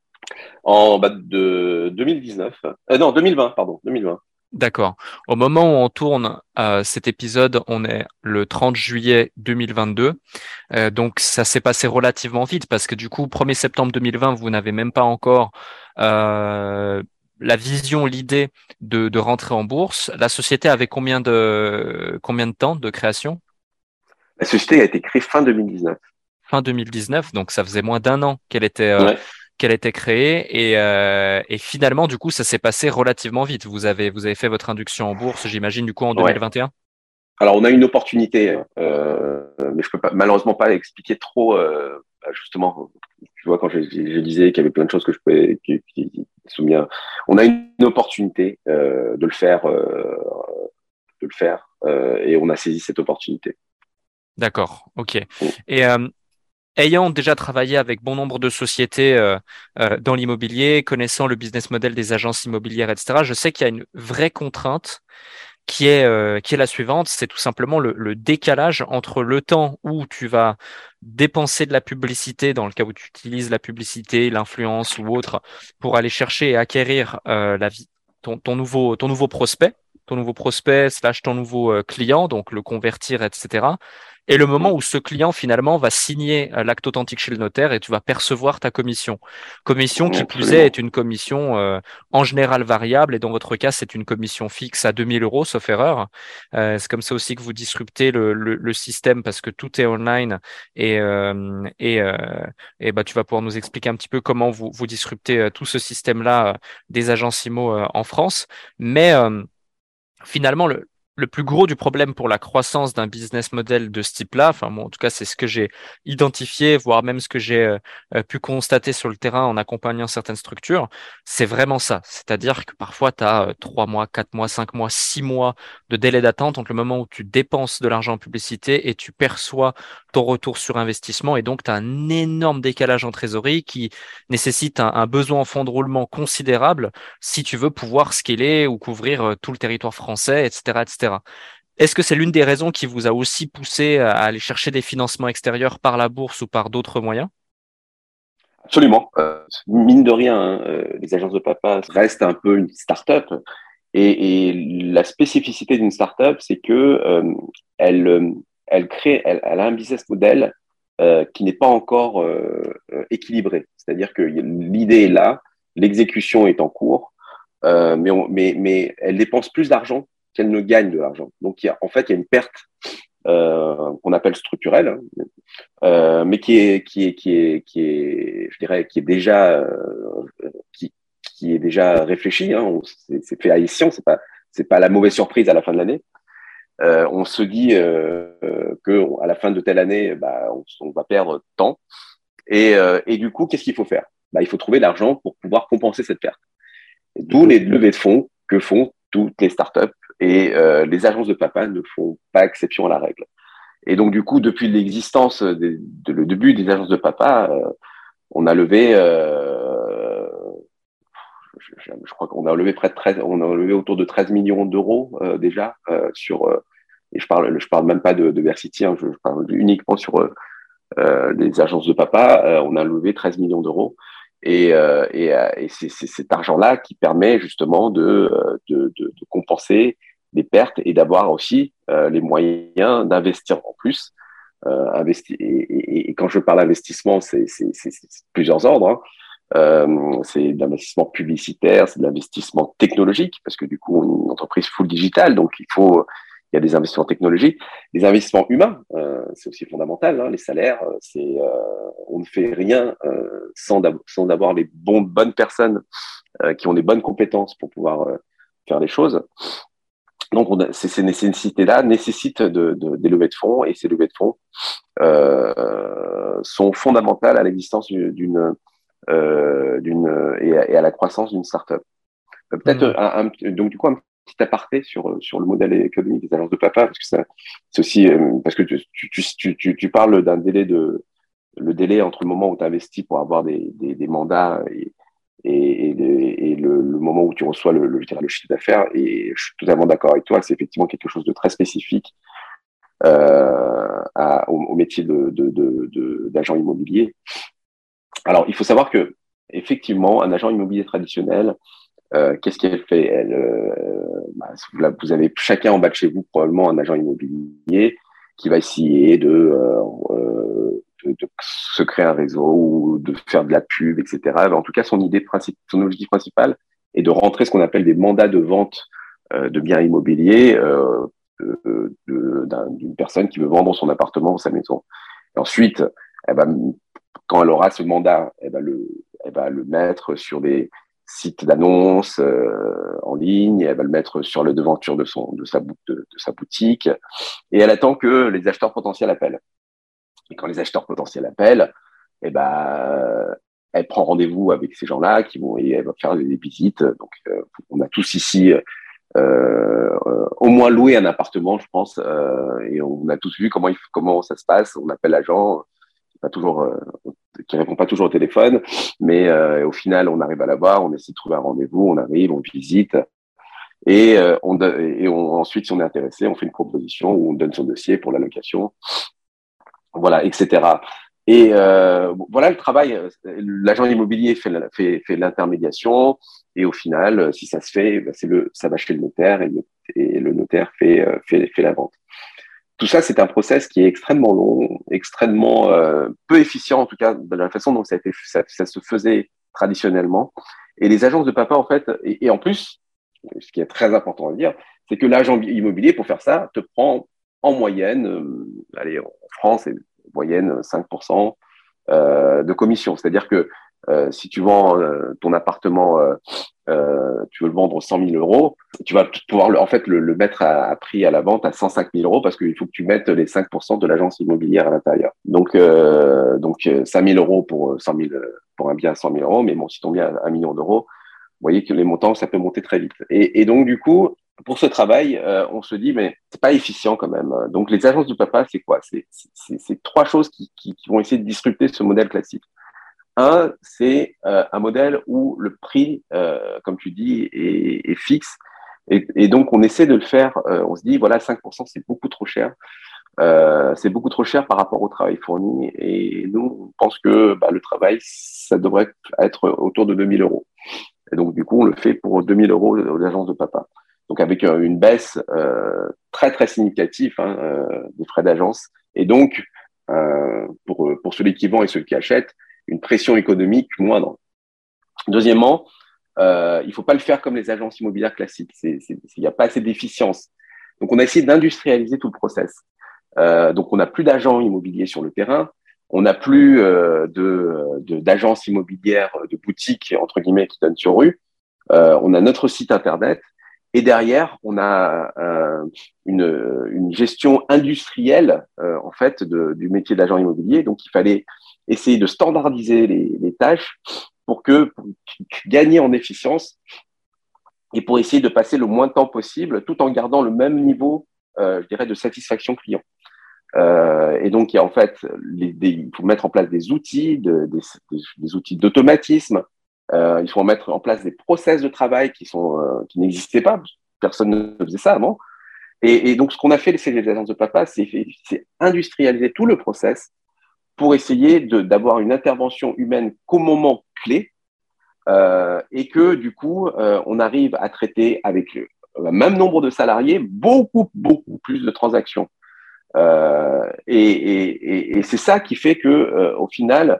En bas de deux mille dix-neuf, euh, non deux mille vingt, pardon, deux mille vingt. D'accord. Au moment où on tourne euh, cet épisode, on est le trente juillet deux mille vingt-deux. Euh, donc, ça s'est passé relativement vite parce que du coup, premier septembre deux mille vingt, vous n'avez même pas encore euh, la vision, l'idée de, de rentrer en bourse. La société avait combien de combien de temps de création? La société a été créée fin deux mille dix-neuf. Fin deux mille dix-neuf, donc ça faisait moins d'un an qu'elle était euh, Ouais. qu'elle était créée et, euh, et finalement, du coup, ça s'est passé relativement vite. Vous avez vous avez fait votre induction en bourse, j'imagine, du coup en Ouais. deux mille vingt et un. Alors, on a une opportunité, euh, mais je peux pas, malheureusement pas expliquer trop. Euh, justement, tu vois, quand je, je disais qu'il y avait plein de choses que je pouvais, qui, qui, qui sont bien. On a une opportunité euh, de le faire, euh, de le faire, euh, et on a saisi cette opportunité. D'accord, ok. Et euh, ayant déjà travaillé avec bon nombre de sociétés euh, euh, dans l'immobilier, connaissant le business model des agences immobilières, et cetera, je sais qu'il y a une vraie contrainte qui est, euh, qui est la suivante, c'est tout simplement le, le décalage entre le temps où tu vas dépenser de la publicité, dans le cas où tu utilises la publicité, l'influence ou autre, pour aller chercher et acquérir euh, la vie, ton, ton nouveau, ton nouveau prospect, ton nouveau prospect slash ton nouveau euh, client, donc le convertir, et cetera. Et le moment où ce client finalement va signer euh, l'acte authentique chez le notaire et tu vas percevoir ta commission. Commission qui plus est est Absolument. une commission euh, en général variable et dans votre cas c'est une commission fixe à deux mille euros sauf erreur. Euh, c'est comme ça aussi que vous disruptez le, le, le système parce que tout est online et, euh, et, euh, et bah, tu vas pouvoir nous expliquer un petit peu comment vous, vous disruptez euh, tout ce système-là euh, des agences IMO euh, en France. Mais euh, finalement, le, le plus gros du problème pour la croissance d'un business model de ce type-là, enfin, moi, en tout cas, c'est ce que j'ai identifié, voire même ce que j'ai euh, euh, pu constater sur le terrain en accompagnant certaines structures, c'est vraiment ça. C'est-à-dire que parfois, tu as trois mois, quatre mois, cinq mois, six mois de délai d'attente entre le moment où tu dépenses de l'argent en publicité et tu perçois ton retour sur investissement. Et donc, tu as un énorme décalage en trésorerie qui nécessite un, un besoin en fonds de roulement considérable si tu veux pouvoir scaler ou couvrir euh, tout le territoire français, et cetera, et cetera. Est-ce que c'est l'une des raisons qui vous a aussi poussé à aller chercher des financements extérieurs par la bourse ou par d'autres moyens? Absolument. Euh, mine de rien, hein, euh, les agences de papa restent un peu une start-up. Et, et la spécificité d'une startup, c'est que euh, elle, euh, elle crée, elle, elle a un business model euh, qui n'est pas encore euh, euh, équilibré. C'est-à-dire que l'idée est là, l'exécution est en cours, euh, mais, on, mais, mais elle dépense plus d'argent qu'elle ne gagne de l'argent. Donc, il y a, en fait, il y a une perte euh, qu'on appelle structurelle, hein, euh, mais qui est, qui est, qui est, qui est, je dirais, qui est déjà, euh, qui, qui est déjà réfléchi. Hein, c'est, c'est fait à escient, c'est pas, c'est pas la mauvaise surprise à la fin de l'année. Euh, on se dit euh, que à la fin de telle année, bah, on, on va perdre tant. Et, euh, et du coup, qu'est-ce qu'il faut faire? Bah, il faut trouver l'argent pour pouvoir compenser cette perte. D'où les levées de fonds que font toutes les startups et euh, les agences de papa ne font pas exception à la règle. Et donc, du coup, depuis l'existence, des, de, le début des agences de papa, euh, on a levé, euh, je, je, je, crois qu'on a levé près de treize, on a levé autour de treize millions d'euros euh, déjà euh, sur, euh, et je parle, je parle même pas de, de Versity, hein, je, je parle uniquement sur euh, les agences de papa. Euh, on a levé treize millions d'euros. Et, euh, et, euh, et c'est, c'est cet argent-là qui permet justement de, de, de, de compenser les pertes et d'avoir aussi euh, les moyens d'investir en plus. Euh, investi- et, et, et quand je parle d'investissement, c'est, c'est, c'est, c'est plusieurs ordres. Hein. Euh, c'est de l'investissement publicitaire, c'est de l'investissement technologique, parce que du coup, on est une entreprise full digital, donc il faut, il y a des investissements technologiques, des investissements humains, euh, c'est aussi fondamental. Hein, les salaires, c'est, euh, on ne fait rien euh, sans, d'av- sans avoir les bons, bonnes personnes euh, qui ont des bonnes compétences pour pouvoir euh, faire les choses. Donc, on a, ces, ces nécessités-là nécessitent de, de, des levées de fonds, et ces levées de fonds euh, sont fondamentales à l'existence d'une euh, d'une et, à, et à la croissance d'une startup. Euh, Peut-être Hmm. un, un, donc du coup un petit aparté sur sur le modèle économique des agences de papa parce que ça, c'est aussi euh, parce que tu, tu, tu, tu, tu parles d'un délai de le délai entre le moment où tu investis pour avoir des, des, des mandats et et, et, le, et le, le moment où tu reçois le, le, le chiffre d'affaires. Et je suis totalement d'accord avec toi, c'est effectivement quelque chose de très spécifique euh, à, au, au métier de, de, de, de, d'agent immobilier. Alors, il faut savoir que effectivement, un agent immobilier traditionnel, euh, qu'est-ce qu'elle fait? Elle, euh, bah, vous avez chacun en bas de chez vous probablement un agent immobilier qui va essayer de, euh, de, de se créer un réseau ou de faire de la pub, et cetera. En tout cas, son idée principale, son objectif principal est de rentrer ce qu'on appelle des mandats de vente euh, de biens immobiliers euh, de, de, d'une personne qui veut vendre son appartement ou sa maison. Et ensuite, elle va, quand elle aura ce mandat, elle va le, elle va le mettre sur des site d'annonces euh, en ligne, elle va le mettre sur le devanture de, son, de, sa, de, de sa boutique, et elle attend que les acheteurs potentiels appellent. Et quand les acheteurs potentiels appellent, eh ben, elle prend rendez-vous avec ces gens-là qui vont, et elle va faire des visites. Donc, euh, on a tous ici euh, euh, au moins loué un appartement, je pense, euh, et on a tous vu comment, il, comment ça se passe. On appelle l'agent, pas toujours, euh, qui répond pas toujours au téléphone, mais euh, au final, on arrive à l'avoir, on essaie de trouver un rendez-vous, on arrive, on visite, et, euh, on, et on, ensuite, si on est intéressé, on fait une proposition où on donne son dossier pour la location, voilà, et cetera. Et euh, voilà le travail. L'agent immobilier fait, fait, fait l'intermédiation, et au final, si ça se fait, c'est le, ça va chez le notaire, et le, et le notaire fait, fait, fait la vente. Tout ça, c'est un process qui est extrêmement long, extrêmement euh, peu efficient, en tout cas, de la façon dont ça, a été, ça, ça se faisait traditionnellement. Et les agences de papa, en fait, et, et en plus, ce qui est très important à dire, c'est que l'agent immobilier, pour faire ça, te prend en moyenne, euh, allez, en France, c'est moyenne cinq pour cent euh, de commission. C'est-à-dire que euh, si tu vends euh, ton appartement, euh, euh, tu veux le vendre cent mille euros, tu vas pouvoir le, en fait le, le mettre à, à prix à la vente à cent cinq mille euros parce qu'il faut que tu mettes les cinq pour cent de l'agence immobilière à l'intérieur. Donc, euh, donc cinq mille euros pour cent mille, pour un bien à cent mille euros, mais bon, si ton bien a un million d'euros, vous voyez que les montants, ça peut monter très vite. Et, et donc, du coup, pour ce travail, euh, on se dit, mais c'est pas efficient quand même. Donc, les agences du papa, c'est quoi? C'est, c'est, c'est trois choses qui, qui, qui vont essayer de disrupter ce modèle classique. Un, c'est euh, un modèle où le prix, euh, comme tu dis, est, est fixe. Et, et, donc, on essaie de le faire. Euh, on se dit, voilà, cinq pour cent, c'est beaucoup trop cher. Euh, c'est beaucoup trop cher par rapport au travail fourni. Et nous, on pense que bah, le travail, ça devrait être autour de deux mille euros. Et donc, du coup, on le fait pour deux mille euros aux agences de papa. donc avec euh, une baisse euh, très très significative hein, euh, des frais d'agence, et donc euh, pour pour celui qui vend et celui qui achète, une pression économique moindre. Deuxièmement, euh, il faut pas le faire comme les agences immobilières classiques. C'est, c'est, il n'y a pas assez d'efficience. Donc, on a essayé d'industrialiser tout le process. Euh, donc, on n'a plus d'agents immobiliers sur le terrain. On n'a plus euh, de, de, d'agences immobilières, de boutiques, entre guillemets, qui donnent sur rue. Euh, on a notre site Internet. Et derrière, on a euh, une, une gestion industrielle, euh, en fait, de, du métier d'agent immobilier. Donc, il fallait essayer de standardiser les, les tâches pour que pour gagner en efficience et pour essayer de passer le moins de temps possible, tout en gardant le même niveau, euh, je dirais, de satisfaction client. Euh, et donc, il y a en fait, les, des, il faut mettre en place des outils, de, des, des, des outils d'automatisme. Euh, il faut mettre en place des process de travail qui sont euh, qui n'existaient pas. Personne ne faisait ça avant. Et, et donc, ce qu'on a fait, c'est les agences de papa, c'est, c'est industrialiser tout le process pour essayer de, d'avoir une intervention humaine qu'au moment clé euh, et que du coup, euh, on arrive à traiter avec le, le même nombre de salariés beaucoup, beaucoup plus de transactions. Euh, et, et, et c'est ça qui fait que, euh, au final,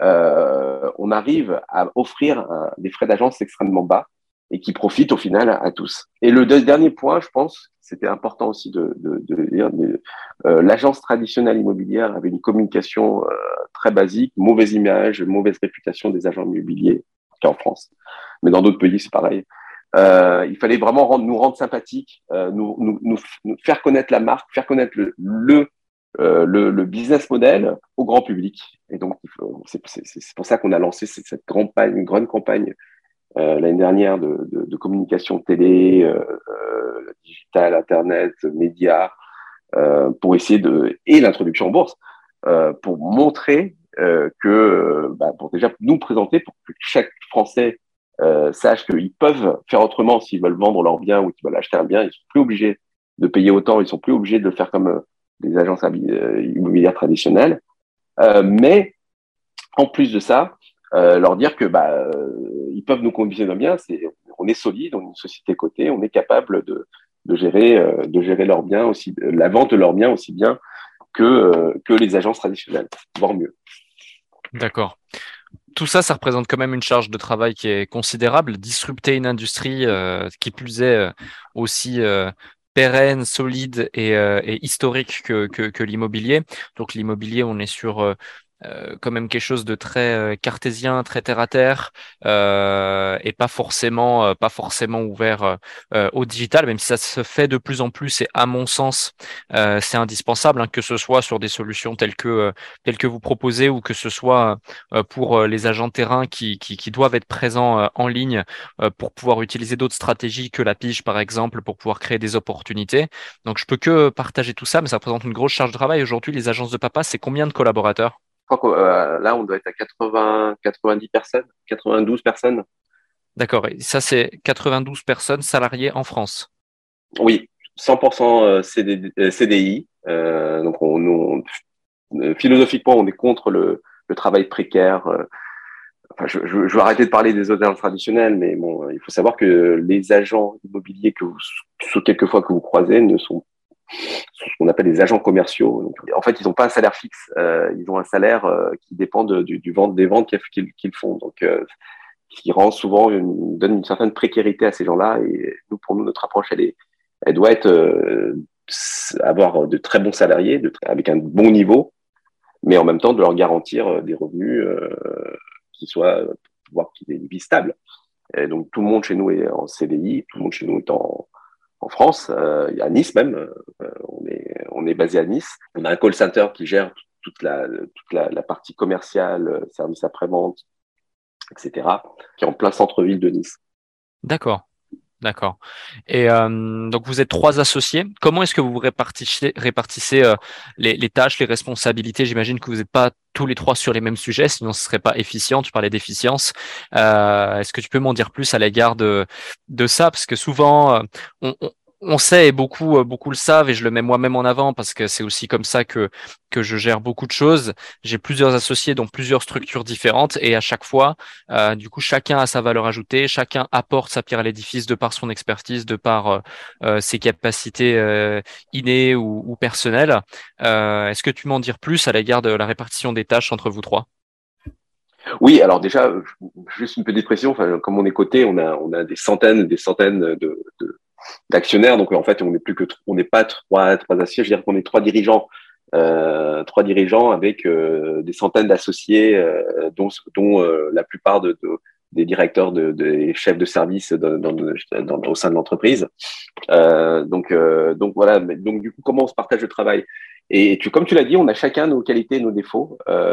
euh, on arrive à offrir un, des frais d'agence extrêmement bas et qui profitent au final à, à tous. Et le de, dernier point, je pense, c'était important aussi de, de, de le dire, de, euh, l'agence traditionnelle immobilière avait une communication euh, très basique, mauvaise image, mauvaise réputation des agents immobiliers en France. Mais dans d'autres pays, c'est pareil. Euh, il fallait vraiment rendre, nous rendre sympathiques, euh, nous, nous, nous, nous faire connaître la marque, faire connaître le, le, euh, le, le business model au grand public. Et donc, il faut, c'est, c'est, c'est pour ça qu'on a lancé cette, cette campagne, une grande campagne euh, l'année dernière de, de, de communication télé, euh, euh, digital, internet, médias, euh, pour essayer de et l'introduction en bourse euh, pour montrer euh, que, bah, pour déjà nous présenter, pour que chaque Français Euh, sachent qu'ils peuvent faire autrement s'ils veulent vendre leur bien ou qu'ils veulent acheter un bien. Ils sont plus obligés de payer autant, ils sont plus obligés de le faire comme euh, des agences euh, immobilières traditionnelles. Euh, mais en plus de ça, euh, leur dire que bah euh, ils peuvent nous conditionner bien. C'est, on est solide, on est une société cotée, on est capable de, de gérer euh, de gérer leurs biens aussi, la vente de leurs biens aussi bien que euh, que les agences traditionnelles, voire mieux. D'accord. Tout ça, ça représente quand même une charge de travail qui est considérable. Disrupter une industrie euh, qui plus est euh, aussi euh, pérenne, solide et, euh, et historique que, que, que l'immobilier. Donc l'immobilier, on est sur euh, euh, quand même quelque chose de très euh, cartésien, très terre à terre, euh, et pas forcément, euh, pas forcément ouvert euh, au digital, même si ça se fait de plus en plus. Et à mon sens, euh, c'est indispensable, hein, que ce soit sur des solutions telles que euh, telles que vous proposez ou que ce soit euh, pour euh, les agents de terrain qui, qui, qui doivent être présents euh, en ligne euh, pour pouvoir utiliser d'autres stratégies que la pige, par exemple, pour pouvoir créer des opportunités. Donc, je peux que partager tout ça, mais ça représente une grosse charge de travail. Aujourd'hui, les agences de papa, c'est combien de collaborateurs? Je crois que euh, là, on doit être à quatre-vingts, quatre-vingt-dix personnes, quatre-vingt-douze personnes. D'accord. Et ça, c'est quatre-vingt-douze personnes salariées en France. Oui, cent pour cent C D I. Euh, donc, on, nous, on, philosophiquement, on est contre le, le travail précaire. Enfin, je, je, je vais arrêter de parler des hôtels traditionnels, mais bon, il faut savoir que les agents immobiliers que vous, quelquefois que vous croisez, ne sont ce qu'on appelle des agents commerciaux. Donc, en fait, ils n'ont pas un salaire fixe. Euh, ils ont un salaire euh, qui dépend de, du, du vente, des ventes qu'ils, qu'ils font. Donc, euh, ce qui rend souvent une, donne une certaine précarité à ces gens-là. Et nous, pour nous, notre approche, elle est, elle doit être euh, avoir de très bons salariés, de, avec un bon niveau, mais en même temps de leur garantir des revenus euh, qui soient, voire qui aient une vie stable. Et donc, tout le monde chez nous est en C D I, tout le monde chez nous est en en France, euh, à Nice même, euh, on est on est basé à Nice. On a un call center qui gère toute la toute la, la partie commerciale, service après-vente, et cetera, qui est en plein centre-ville de Nice. D'accord. D'accord. Et euh, donc vous êtes trois associés. Comment est-ce que vous répartissez, répartissez euh, les, les tâches, les responsabilités? J'imagine que vous n'êtes pas tous les trois sur les mêmes sujets, sinon ce serait pas efficient. Tu parlais d'efficience. Euh, est-ce que tu peux m'en dire plus à l'égard de de ça? Parce que souvent, euh, on, on on sait et beaucoup, euh, beaucoup le savent et je le mets moi-même en avant parce que c'est aussi comme ça que que je gère beaucoup de choses. J'ai plusieurs associés dans plusieurs structures différentes et à chaque fois, euh, du coup, chacun a sa valeur ajoutée, chacun apporte sa pierre à l'édifice de par son expertise, de par euh, euh, ses capacités euh, innées ou, ou personnelles. Euh, est-ce que tu m'en dire plus à l'égard de la répartition des tâches entre vous trois? Oui, alors déjà, juste une petite précision. Enfin, comme on est coté, on a on a des centaines, des centaines de, de d'actionnaires. Donc en fait, on n'est plus que on n'est pas trois trois associés. Je veux dire qu'on est trois dirigeants, euh, trois dirigeants avec euh, des centaines d'associés, euh, dont dont euh, la plupart de, de des directeurs, de, des chefs de service dans, dans, dans, au sein de l'entreprise. Euh, donc euh, donc voilà. Donc du coup, comment on se partage le travail? Et tu, comme tu l'as dit, on a chacun nos qualités, nos défauts. Euh,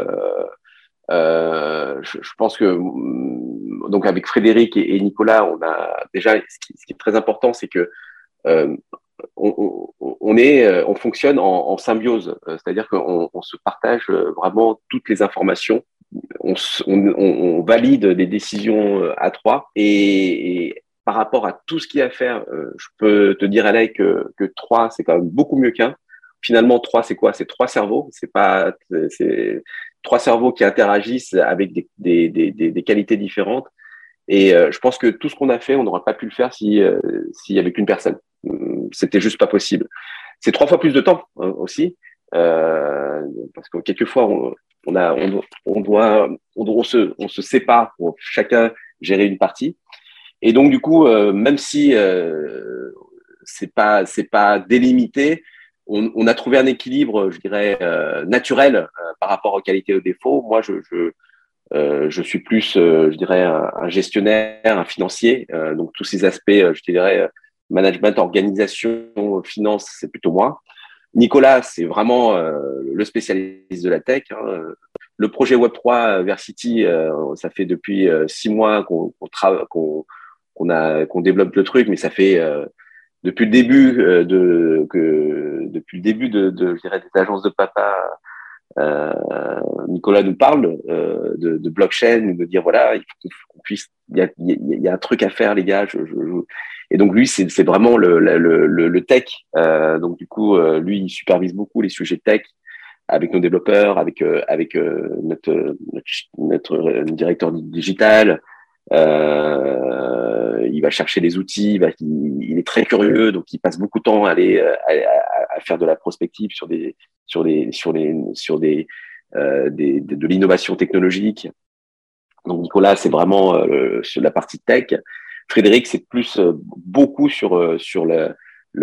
euh, je, je pense que donc avec Frédéric et, et Nicolas, on a déjà ce qui, ce qui est très important, c'est que euh, on, on, on est, euh, on fonctionne en, en symbiose, c'est-à-dire qu'on on se partage vraiment toutes les informations, on, on, on valide des décisions à trois et, et par rapport à tout ce qu'il y a à faire, je peux te dire Alain que que trois c'est quand même beaucoup mieux qu'un. Finalement, trois c'est quoi? C'est trois cerveaux, c'est pas c'est trois cerveaux qui interagissent avec des des des, des qualités différentes. Et euh, je pense que tout ce qu'on a fait, on n'aurait pas pu le faire si euh, s'il y avait qu'une personne. C'était juste pas possible. C'est trois fois plus de temps hein, aussi, euh, parce que quelquefois on, on a, on, on doit, on, on se, on se sépare pour chacun gérer une partie. Et donc du coup, euh, même si euh, c'est pas, c'est pas délimité, on, on a trouvé un équilibre, je dirais, euh, naturel euh, par rapport aux qualités et aux défauts. Moi, je, je euh, je suis plus, euh, je dirais, un, un gestionnaire, un financier. Euh, donc tous ces aspects, euh, je dirais, euh, management, organisation, finance, c'est plutôt moi. Nicolas, c'est vraiment euh, le spécialiste de la tech. Hein. Le projet Web trois Versity, euh, ça fait depuis euh, six mois qu'on qu'on, tra- qu'on, qu'on a qu'on développe le truc, mais ça fait euh, depuis le début euh, de que depuis le début de, de je dirais des agences de papa. Euh, Nicolas nous parle euh, de, de blockchain, de dire voilà, il faut qu'on puisse, il y a, il y a un truc à faire les gars. Je, je, je... Et donc lui, c'est, c'est vraiment le, le, le, le tech. Euh, donc du coup, euh, lui, il supervise beaucoup les sujets tech avec nos développeurs, avec euh, avec euh, notre, notre notre directeur digital. Euh, il va chercher les outils, il, va, il, il est très curieux, donc il passe beaucoup de temps à aller à, à, à faire de la prospective sur des sur des sur les sur des, euh, des de, de l'innovation technologique. Donc Nicolas, c'est vraiment euh, sur la partie tech. Frédéric, c'est plus euh, beaucoup sur euh, sur le,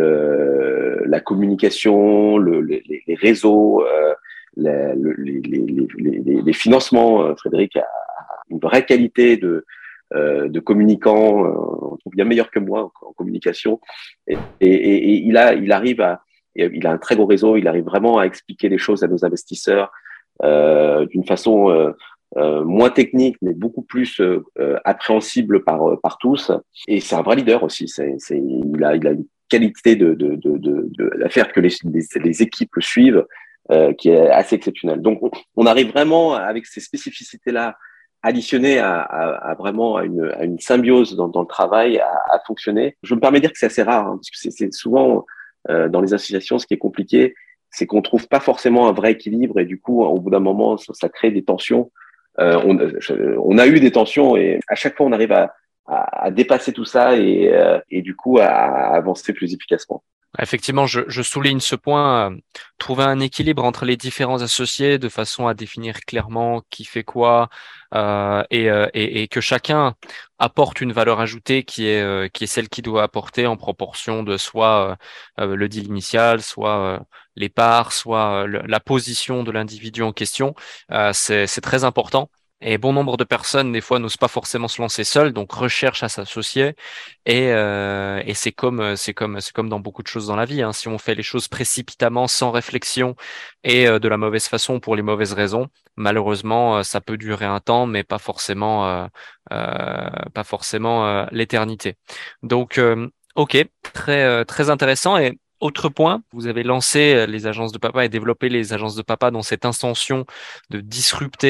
le la communication, le, les, les réseaux, euh, les, les, les, les, les financements. Frédéric a une vraie qualité de euh, de communicant, euh, on trouve bien meilleur que moi en, en communication. Et, et, et, il a il arrive à il a un très gros réseau. Il arrive vraiment à expliquer les choses à nos investisseurs euh, d'une façon euh, euh, moins technique, mais beaucoup plus euh, appréhensible par par tous. Et c'est un vrai leader aussi. C'est, c'est il a il a une qualité de de de de, de faire que les, les les équipes le suivent euh, qui est assez exceptionnelle. Donc on, on arrive vraiment avec ces spécificités là additionnées à, à, à vraiment à une, à une symbiose dans, dans le travail à, à fonctionner. Je me permets de dire que c'est assez rare hein, parce que c'est, c'est souvent euh, dans les associations ce qui est compliqué, c'est qu'on trouve pas forcément un vrai équilibre et du coup au bout d'un moment ça, ça crée des tensions. Euh, on, on a eu des tensions et à chaque fois on arrive à, à, à dépasser tout ça et, euh, et du coup à, à avancer plus efficacement. Effectivement, je, je souligne ce point, euh, trouver un équilibre entre les différents associés de façon à définir clairement qui fait quoi euh, et, euh, et, et que chacun apporte une valeur ajoutée qui est euh, qui est celle qu'il doit apporter en proportion de soit euh, euh, le deal initial, soit euh, les parts, soit euh, le, la position de l'individu en question. Euh, c'est, c'est très important. Et bon nombre de personnes, des fois, n'osent pas forcément se lancer seules, donc recherchent à s'associer. Et, euh, et c'est comme, c'est comme, c'est comme dans beaucoup de choses dans la vie. Hein. Si on fait les choses précipitamment, sans réflexion et euh, de la mauvaise façon pour les mauvaises raisons, malheureusement, euh, ça peut durer un temps, mais pas forcément, euh, euh, pas forcément euh, l'éternité. Donc, euh, ok, très, euh, très intéressant. Et autre point, vous avez lancé les agences de papa et développé les agences de papa dans cette intention de disrupter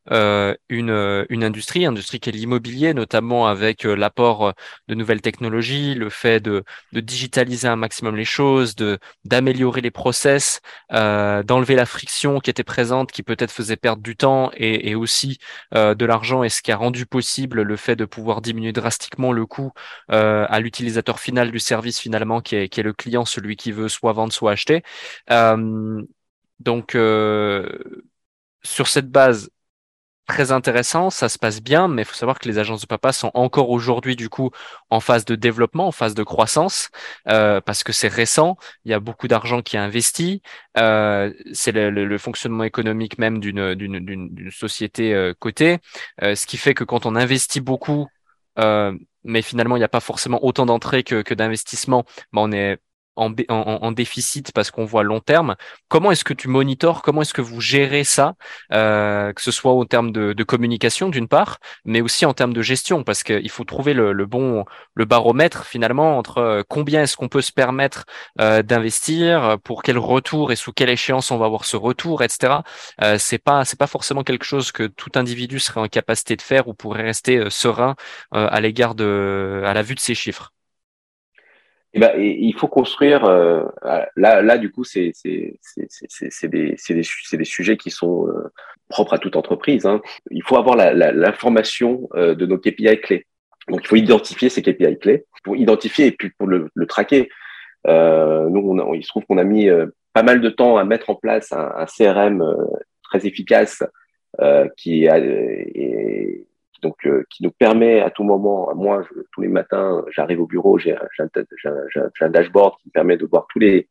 euh, une, euh, une industrie, industrie qui est l'immobilier, notamment avec euh, l'apport de nouvelles technologies, le fait de, de digitaliser un maximum les choses, de d'améliorer les process, euh, d'enlever la friction qui était présente, qui peut-être faisait perdre du temps et, et aussi euh, de l'argent, et ce qui a rendu possible le fait de pouvoir diminuer drastiquement le coût euh, à l'utilisateur final du service finalement, qui est, qui est le client, celui qui veut soit vendre, soit acheter. Euh, donc, euh, sur cette base, très intéressant, ça se passe bien, mais il faut savoir que les agences de papa sont encore aujourd'hui du coup en phase de développement, en phase de croissance, euh, parce que c'est récent, il y a beaucoup d'argent qui est investi, euh, c'est le, le- le fonctionnement économique même d'une d'une d'une d'une société euh, cotée, euh, ce qui fait que quand on investit beaucoup, euh, mais finalement il n'y a pas forcément autant d'entrées que que d'investissement, ben on est en, bé- en, en en déficit parce qu'on voit long terme. Comment est-ce que tu monitores, comment est-ce que vous gérez ça? Euh, que ce soit en termes de, de communication d'une part, mais aussi en termes de gestion, parce qu'il faut trouver le, le bon le baromètre finalement entre euh, combien est-ce qu'on peut se permettre euh, d'investir, pour quel retour et sous quelle échéance on va avoir ce retour, et cetera. Euh, c'est pas c'est pas forcément quelque chose que tout individu serait en capacité de faire ou pourrait rester euh, serein euh, à l'égard de à la vue de ces chiffres. Eh ben, et il faut construire. Euh, là, là, du coup, c'est c'est c'est c'est c'est des c'est des c'est des sujets qui sont euh, propres à toute entreprise. Hein. Il faut avoir la, la, l'information euh, de nos K P I clés. Donc, il faut identifier ces K P I clés pour identifier et puis pour le, le traquer. Euh, nous, on a, il se trouve qu'on a mis euh, pas mal de temps à mettre en place un, un C R M euh, très efficace euh, qui a, et, donc euh, qui nous permet à tout moment, moi je, tous les matins, j'arrive au bureau, j'ai, j'ai, un, j'ai, un, j'ai un dashboard qui me permet de voir tous les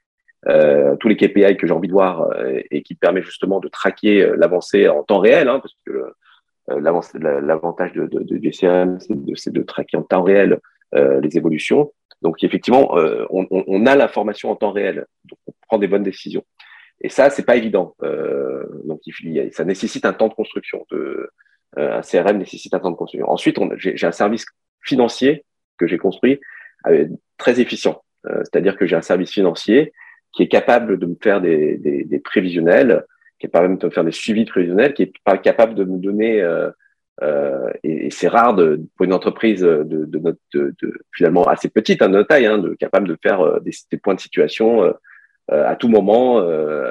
euh, tous les K P I que j'ai envie de voir euh, et qui permet justement de traquer euh, l'avancée en temps réel, hein, parce que euh, l'avancée, l'avantage de, de, de, du C R M, c'est de, c'est de traquer en temps réel euh, les évolutions. Donc effectivement, euh, on, on a l'information en temps réel, donc on prend des bonnes décisions. Et ça, c'est pas évident. Euh, donc, il, ça nécessite un temps de construction. De, euh, un C R M nécessite un temps de construction. Ensuite, on, j'ai, j'ai un service financier que j'ai construit euh, très efficient. Euh, c'est-à-dire que j'ai un service financier qui est capable de me faire des, des, des prévisionnels, qui est capable de me faire des suivis prévisionnels, qui est pas capable de me donner euh, euh, et, et c'est rare de, pour une entreprise de, de notre de, de, finalement assez petite, hein, de notre taille, hein, de capable de faire euh, des, des points de situation euh, à tout moment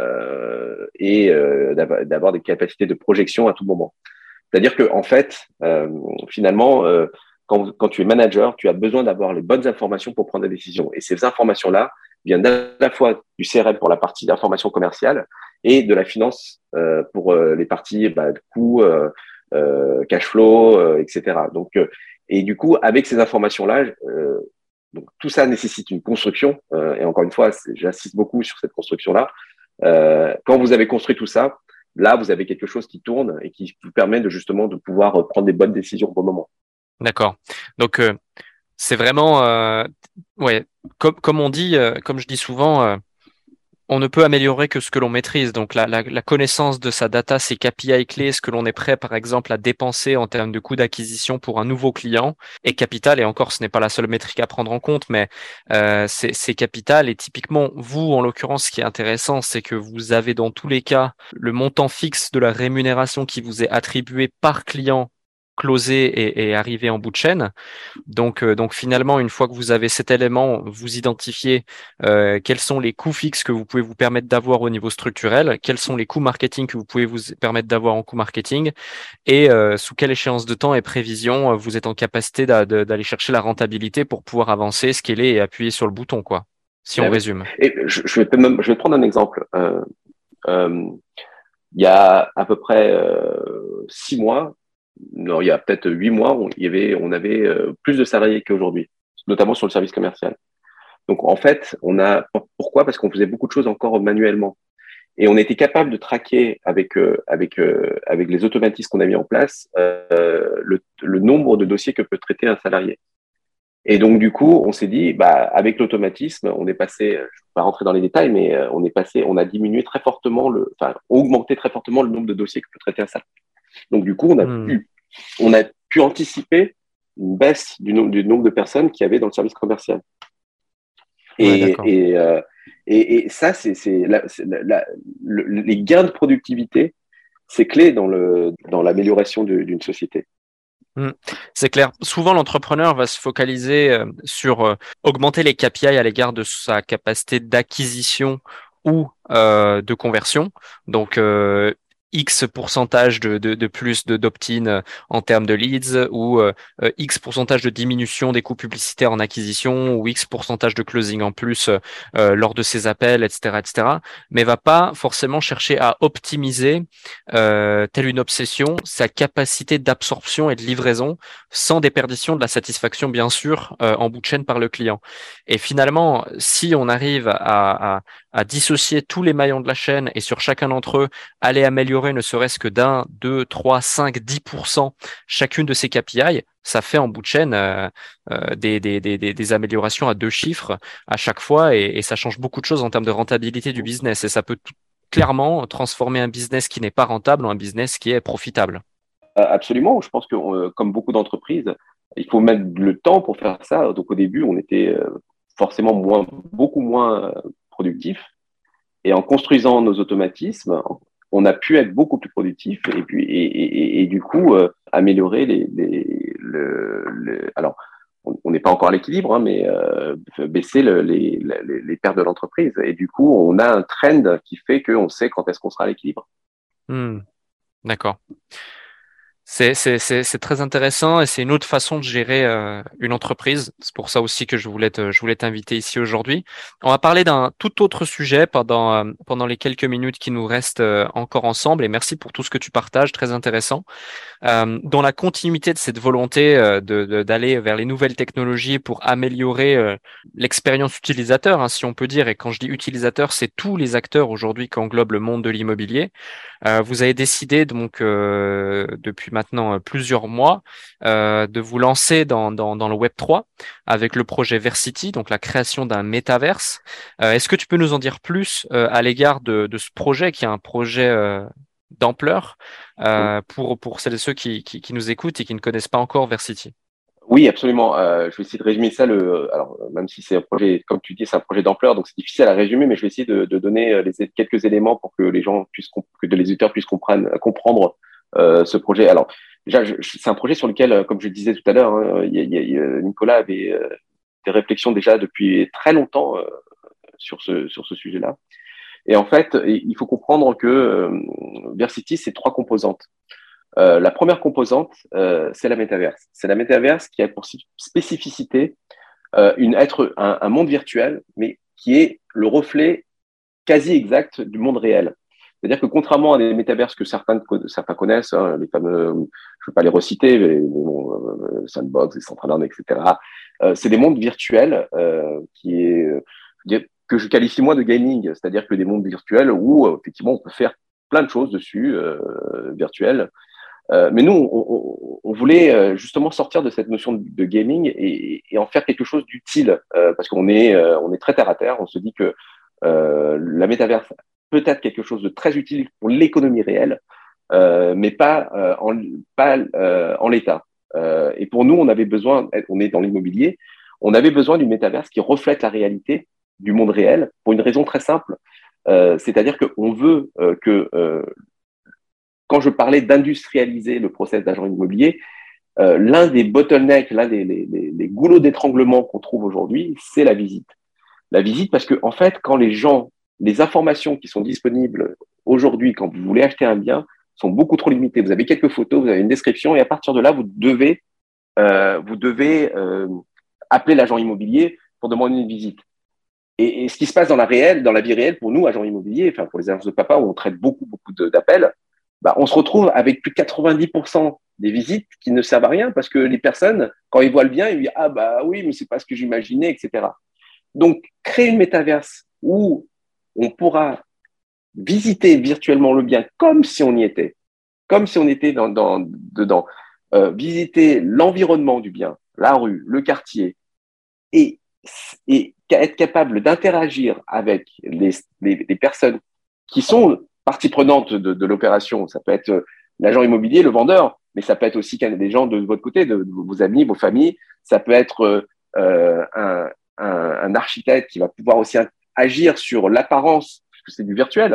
euh, et euh, d'avoir des capacités de projection à tout moment. C'est-à-dire que en fait, euh, finalement, euh, quand, quand tu es manager, tu as besoin d'avoir les bonnes informations pour prendre des décisions. Et ces informations-là viennent à la fois du C R M pour la partie d'information commerciale et de la finance euh, pour euh, les parties bah, de coûts, euh, euh, cash flow, euh, et cetera. Donc, euh, et du coup, avec ces informations-là, euh, donc tout ça nécessite une construction. Euh, et encore une fois, j'insiste beaucoup sur cette construction-là. Euh, quand vous avez construit tout ça, là, vous avez quelque chose qui tourne et qui vous permet de justement de pouvoir prendre des bonnes décisions au bon moment. D'accord. Donc euh, c'est vraiment euh, ouais, comme comme on dit, euh, comme je dis souvent. Euh, on ne peut améliorer que ce que l'on maîtrise. Donc la, la, la connaissance de sa data, ses K P I clés, ce que l'on est prêt par exemple à dépenser en termes de coût d'acquisition pour un nouveau client est capital. Et encore, ce n'est pas la seule métrique à prendre en compte, mais euh, c'est, c'est capital. Et typiquement, vous, en l'occurrence, ce qui est intéressant, c'est que vous avez dans tous les cas le montant fixe de la rémunération qui vous est attribué par client closé et, et arrivé en bout de chaîne. Donc, euh, donc finalement, une fois que vous avez cet élément, vous identifiez euh, quels sont les coûts fixes que vous pouvez vous permettre d'avoir au niveau structurel, quels sont les coûts marketing que vous pouvez vous permettre d'avoir en coût marketing, et euh, sous quelle échéance de temps et prévision euh, vous êtes en capacité d'a- de- d'aller chercher la rentabilité pour pouvoir avancer, scaler et appuyer sur le bouton, quoi. Si on Ben oui. résume. Et je, je, vais même, je vais prendre un exemple. Euh, euh, il y a à peu près euh, six mois, non, il y a peut-être huit mois, on, il y avait, on avait euh, plus de salariés qu'aujourd'hui, notamment sur le service commercial. Donc en fait, on a pourquoi? Parce qu'on faisait beaucoup de choses encore manuellement. Et on était capable de traquer avec euh, avec euh, avec les automatismes qu'on a mis en place euh, le, le nombre de dossiers que peut traiter un salarié. Et donc du coup, on s'est dit, bah avec l'automatisme, on est passé, je ne vais pas rentrer dans les détails, mais euh, on est passé, on a diminué très fortement le, enfin augmenté très fortement le nombre de dossiers que peut traiter un salarié. Donc du coup, on a Hmm. pu on a pu anticiper une baisse du, no- du nombre de personnes qu'il y avait dans le service commercial. Ouais, d'accord. Et, et, euh, et, et ça, c'est, c'est, la, c'est la, la, le, les gains de productivité c'est clé dans le dans l'amélioration de, d'une société. Mmh. C'est clair. Souvent, l'entrepreneur va se focaliser euh, sur euh, augmenter les K P I à l'égard de sa capacité d'acquisition ou euh, de conversion. Donc, euh, X pourcentage de, de, de plus de d'opt-in en termes de leads ou euh, X pourcentage de diminution des coûts publicitaires en acquisition ou X pourcentage de closing en plus euh, lors de ses appels, et cetera, et cetera. Mais va pas forcément chercher à optimiser, euh, telle une obsession, sa capacité d'absorption et de livraison sans déperdition de la satisfaction, bien sûr, euh, en bout de chaîne par le client. Et finalement, si on arrive à, à, à dissocier tous les maillons de la chaîne et sur chacun d'entre eux, aller améliorer ne serait-ce que d'un, deux, trois, cinq, dix pour cent chacune de ces K P I, ça fait en bout de chaîne euh, euh, des, des, des, des améliorations à deux chiffres à chaque fois et, et ça change beaucoup de choses en termes de rentabilité du business et ça peut tout, clairement transformer un business qui n'est pas rentable en un business qui est profitable. Absolument, je pense que euh, comme beaucoup d'entreprises, il faut mettre le temps pour faire ça. Donc au début, on était euh, forcément moins, beaucoup moins productif. Et en construisant nos automatismes, on a pu être beaucoup plus productif et puis et, et, et, et du coup euh, améliorer les, les le, le alors on n'est pas encore à l'équilibre hein, mais euh, baisser le, les, les les pertes de l'entreprise et du coup on a un trend qui fait qu'on sait quand est-ce qu'on sera à l'équilibre. Mmh. D'accord. C'est, c'est, c'est, c'est très intéressant et c'est une autre façon de gérer euh, une entreprise. C'est pour ça aussi que je voulais te, je voulais t'inviter ici aujourd'hui. On va parler d'un tout autre sujet pendant, euh, pendant les quelques minutes qui nous restent euh, encore ensemble et merci pour tout ce que tu partages, très intéressant. Euh, dans la continuité de cette volonté euh, de, de, d'aller vers les nouvelles technologies pour améliorer euh, l'expérience utilisateur, hein, si on peut dire, et quand je dis utilisateur, c'est tous les acteurs aujourd'hui qui englobent le monde de l'immobilier. Euh, vous avez décidé donc euh, depuis maintenant euh, plusieurs mois euh, de vous lancer dans, dans, dans le Web trois avec le projet Versity, donc la création d'un métaverse. Euh, est-ce que tu peux nous en dire plus euh, à l'égard de, de ce projet qui est un projet euh, d'ampleur euh, pour, pour celles et ceux qui, qui, qui nous écoutent et qui ne connaissent pas encore Versity? Oui, absolument. Euh, je vais essayer de résumer ça. Le, alors, même si c'est un projet, comme tu dis, c'est un projet d'ampleur, donc c'est difficile à résumer, mais je vais essayer de, de donner les, quelques éléments pour que les gens puissent, que les auditeurs puissent comprendre, comprendre euh, ce projet. Alors, déjà, je, c'est un projet sur lequel, comme je le disais tout à l'heure, hein, il y a, il y a, Nicolas avait euh, des réflexions déjà depuis très longtemps euh, sur ce sur ce sujet-là. Et en fait, il faut comprendre que euh, Versity, c'est trois composantes. Euh, la première composante, euh, c'est la métaverse. C'est la métaverse qui a pour spécificité euh, une, être un, un monde virtuel, mais qui est le reflet quasi exact du monde réel. C'est-à-dire que contrairement à des métaverses que certains, certains connaissent, hein, les fameux, je ne vais pas les reciter, mais bon, euh, Sandbox, Decentraland, et cetera, euh, c'est des mondes virtuels euh, qui est, euh, que je qualifie moi de gaming, c'est-à-dire que des mondes virtuels où euh, effectivement on peut faire plein de choses dessus, euh, virtuelles. Euh, mais nous, on, on, on voulait euh, justement sortir de cette notion de, de gaming et, et en faire quelque chose d'utile, euh, parce qu'on est, euh, on est très terre à terre. On se dit que euh, la métaverse peut être quelque chose de très utile pour l'économie réelle, euh, mais pas euh, en, pas euh, en l'état. Euh, et pour nous, on avait besoin, on est dans l'immobilier, on avait besoin d'une métaverse qui reflète la réalité du monde réel pour une raison très simple, euh, c'est-à-dire qu'on veut euh, que euh, quand je parlais d'industrialiser le process d'agent immobilier, euh, l'un des bottlenecks, l'un des les, les, les goulots d'étranglement qu'on trouve aujourd'hui, c'est la visite. La visite parce que en fait, quand les gens, les informations qui sont disponibles aujourd'hui, quand vous voulez acheter un bien, sont beaucoup trop limitées. Vous avez quelques photos, vous avez une description, et à partir de là, vous devez, euh, vous devez euh, appeler l'agent immobilier pour demander une visite. Et, et ce qui se passe dans la réelle, dans la vie réelle, pour nous, agents immobiliers, enfin pour les agences de papa, où on traite beaucoup, beaucoup de, d'appels, bah, on se retrouve avec plus de quatre-vingt-dix pour cent des visites qui ne servent à rien parce que les personnes, quand ils voient le bien, ils disent ah bah oui, mais c'est pas ce que j'imaginais, et cetera. Donc, créer une métaverse où on pourra visiter virtuellement le bien comme si on y était, comme si on était dans, dans, dedans, euh, visiter l'environnement du bien, la rue, le quartier, et, et être capable d'interagir avec les, les, les personnes qui sont partie prenante de, de l'opération. Ça peut être l'agent immobilier, le vendeur, mais ça peut être aussi des gens de votre côté, de, de vos amis, vos familles. Ça peut être euh, un, un, un architecte qui va pouvoir aussi agir sur l'apparence, parce que c'est du virtuel,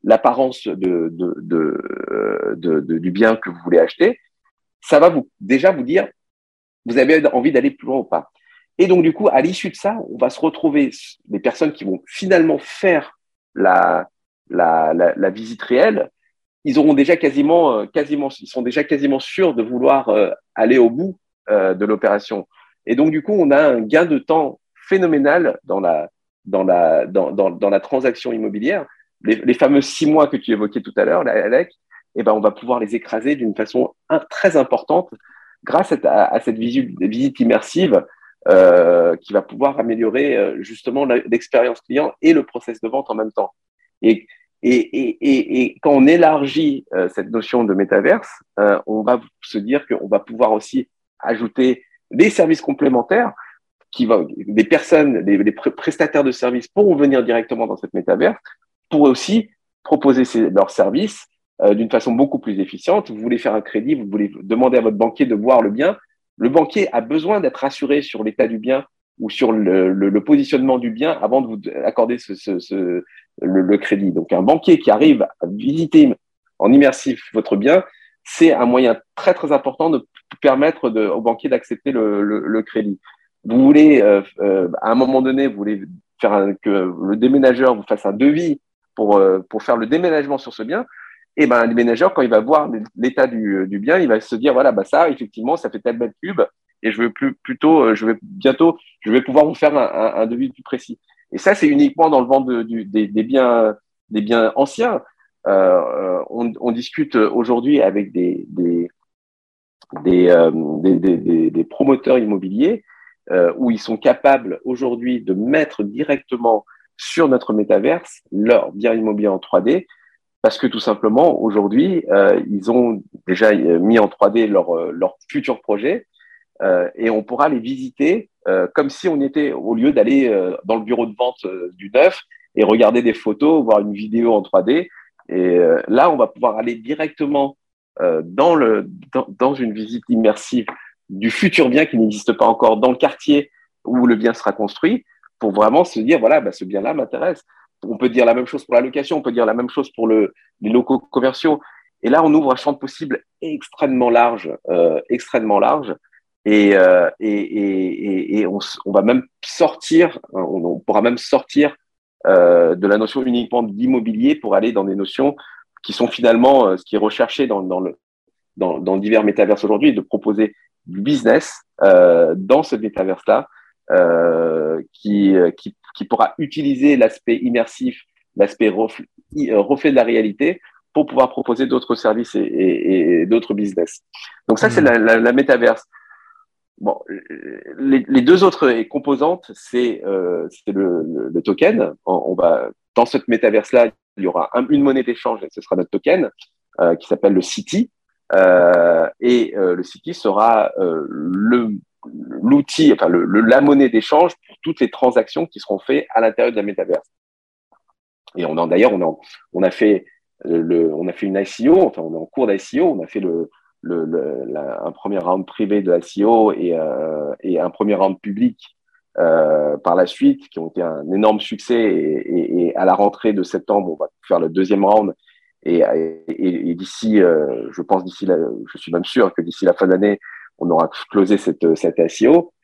l'apparence de, de, de, de, de, du bien que vous voulez acheter, ça va vous, déjà vous dire, vous avez envie d'aller plus loin ou pas. Et donc, du coup, à l'issue de ça, on va se retrouver des personnes qui vont finalement faire la, la, la, la visite réelle. Ils auront déjà quasiment, quasiment, ils sont déjà quasiment sûrs de vouloir euh, aller au bout euh, de l'opération. Et donc, du coup, on a un gain de temps phénoménal dans la, dans la, dans, dans, dans la transaction immobilière. Les, les fameux six mois que tu évoquais tout à l'heure, Alec, eh ben, on va pouvoir les écraser d'une façon un, très importante grâce à, à cette visite, visite immersive euh, qui va pouvoir améliorer euh, justement l'expérience client et le process de vente en même temps. Et, et, et, et, et quand on élargit euh, cette notion de métaverse, euh, on va se dire qu'on va pouvoir aussi ajouter des services complémentaires qui va, des personnes, des, des prestataires de services pourront venir directement dans cette métaverse pour aussi proposer ces, leurs services euh, d'une façon beaucoup plus efficiente. Vous voulez faire un crédit, vous voulez demander à votre banquier de voir le bien. Le banquier a besoin d'être rassuré sur l'état du bien ou sur le, le, le positionnement du bien avant de vous accorder ce, ce, ce, le, le crédit. Donc, un banquier qui arrive à visiter en immersif votre bien, c'est un moyen très, très important de permettre de, au banquier d'accepter le, le, le crédit. Vous voulez, euh, euh, à un moment donné, vous voulez faire un, que le déménageur vous fasse un devis pour, euh, pour faire le déménagement sur ce bien, et ben, le déménageur, quand il va voir l'état du, du bien, il va se dire, voilà, bah ça, effectivement, ça fait tel mètre cube, et je veux plus, plutôt, je vais bientôt, je vais pouvoir vous faire un, un, un devis plus précis. Et ça, c'est uniquement dans le vent de, du, des, des biens, des biens anciens. Euh, on, on discute aujourd'hui avec des, des, des, euh, des, des, des, des promoteurs immobiliers euh, où ils sont capables aujourd'hui de mettre directement sur notre métaverse leurs biens immobiliers en trois D. Parce que tout simplement, aujourd'hui, euh, ils ont déjà mis en trois D leur, leur futur projet euh, et on pourra les visiter euh, comme si on était, au lieu d'aller euh, dans le bureau de vente euh, du neuf et regarder des photos, voir une vidéo en trois D. Et euh, là, on va pouvoir aller directement euh, dans, le, dans, dans une visite immersive du futur bien qui n'existe pas encore dans le quartier où le bien sera construit pour vraiment se dire, voilà, bah, ce bien-là m'intéresse. On peut dire la même chose pour la location, on peut dire la même chose pour le, les locaux commerciaux. Et là, on ouvre un champ de possibles extrêmement large, euh, extrêmement large. Et, euh, et, et, et on, on va même sortir, on, on pourra même sortir euh, de la notion uniquement d'immobilier pour aller dans des notions qui sont finalement euh, ce qui est recherché dans, dans, le, dans, dans divers métaverses aujourd'hui, de proposer du business euh, dans ce métaverse-là euh, qui, qui qui pourra utiliser l'aspect immersif, l'aspect reflet, reflet de la réalité pour pouvoir proposer d'autres services et, et, et d'autres business. Donc ça, mmh. c'est la, la, la métaverse. Bon, les, les deux autres composantes, c'est euh, le, le, le token. On, on va dans cette métaverse-là, il y aura un, une monnaie d'échange, et ce sera notre token euh, qui s'appelle le City. Euh, et euh, le City sera euh, le l'outil, enfin le, le, la monnaie d'échange pour toutes les transactions qui seront faites à l'intérieur de la métaverse. Et on a d'ailleurs, on a, on a fait le, on a fait une I C O, enfin on est en cours d'I C O, on a fait le, le, le la, un premier round privé de I C O et, euh, et un premier round public euh, par la suite, qui ont été un énorme succès. Et, et, et à la rentrée de septembre, on va faire le deuxième round. Et, et, et d'ici, euh, je pense d'ici, la, je suis même sûr que d'ici la fin d'année, on aura closé cette, cette I C O.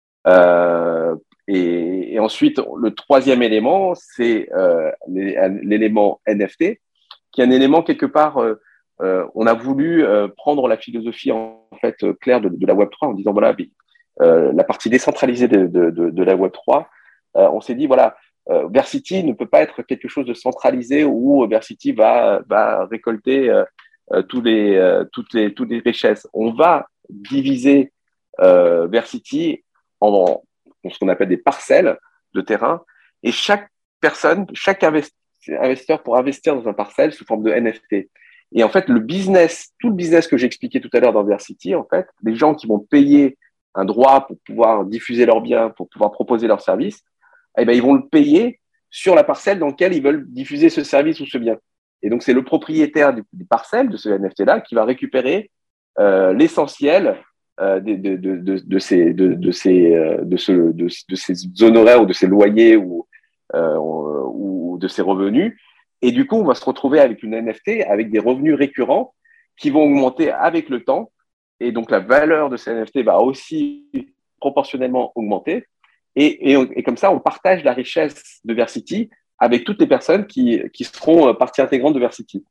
Euh, et, et ensuite, le troisième élément, c'est euh, l'élément N F T, qui est un élément quelque part, euh, euh, on a voulu euh, prendre la philosophie en fait claire de, de la Web trois en disant, voilà, euh, la partie décentralisée de, de, de, de la Web trois, euh, on s'est dit, voilà, euh, Versity ne peut pas être quelque chose de centralisé où Versity va, va récolter euh, euh, tous les, euh, toutes, les, toutes les richesses. On va diviser euh, Versity en, en ce qu'on appelle des parcelles de terrain, et chaque personne, chaque investisseur pourra investir dans un parcelle sous forme de N F T. Et en fait, le business, tout le business que j'ai expliqué tout à l'heure dans Versity, en fait, les gens qui vont payer un droit pour pouvoir diffuser leurs biens, pour pouvoir proposer leurs services, eh ben, ils vont le payer sur la parcelle dans laquelle ils veulent diffuser ce service ou ce bien. Et donc, c'est le propriétaire des, des parcelles de ce N F T-là qui va récupérer euh, l'essentiel euh, de, de, de, de, de, ces, de, de, ces, de, ce, de, de ces honoraires ou de ces loyers ou, euh, ou de ces revenus Et du coup, on va se retrouver avec une N F T, avec des revenus récurrents qui vont augmenter avec le temps. Et donc, la valeur de ces N F T va aussi proportionnellement augmenter. Et, et, et comme ça, on partage la richesse de Versity avec toutes les personnes qui, qui seront partie intégrante de Versity.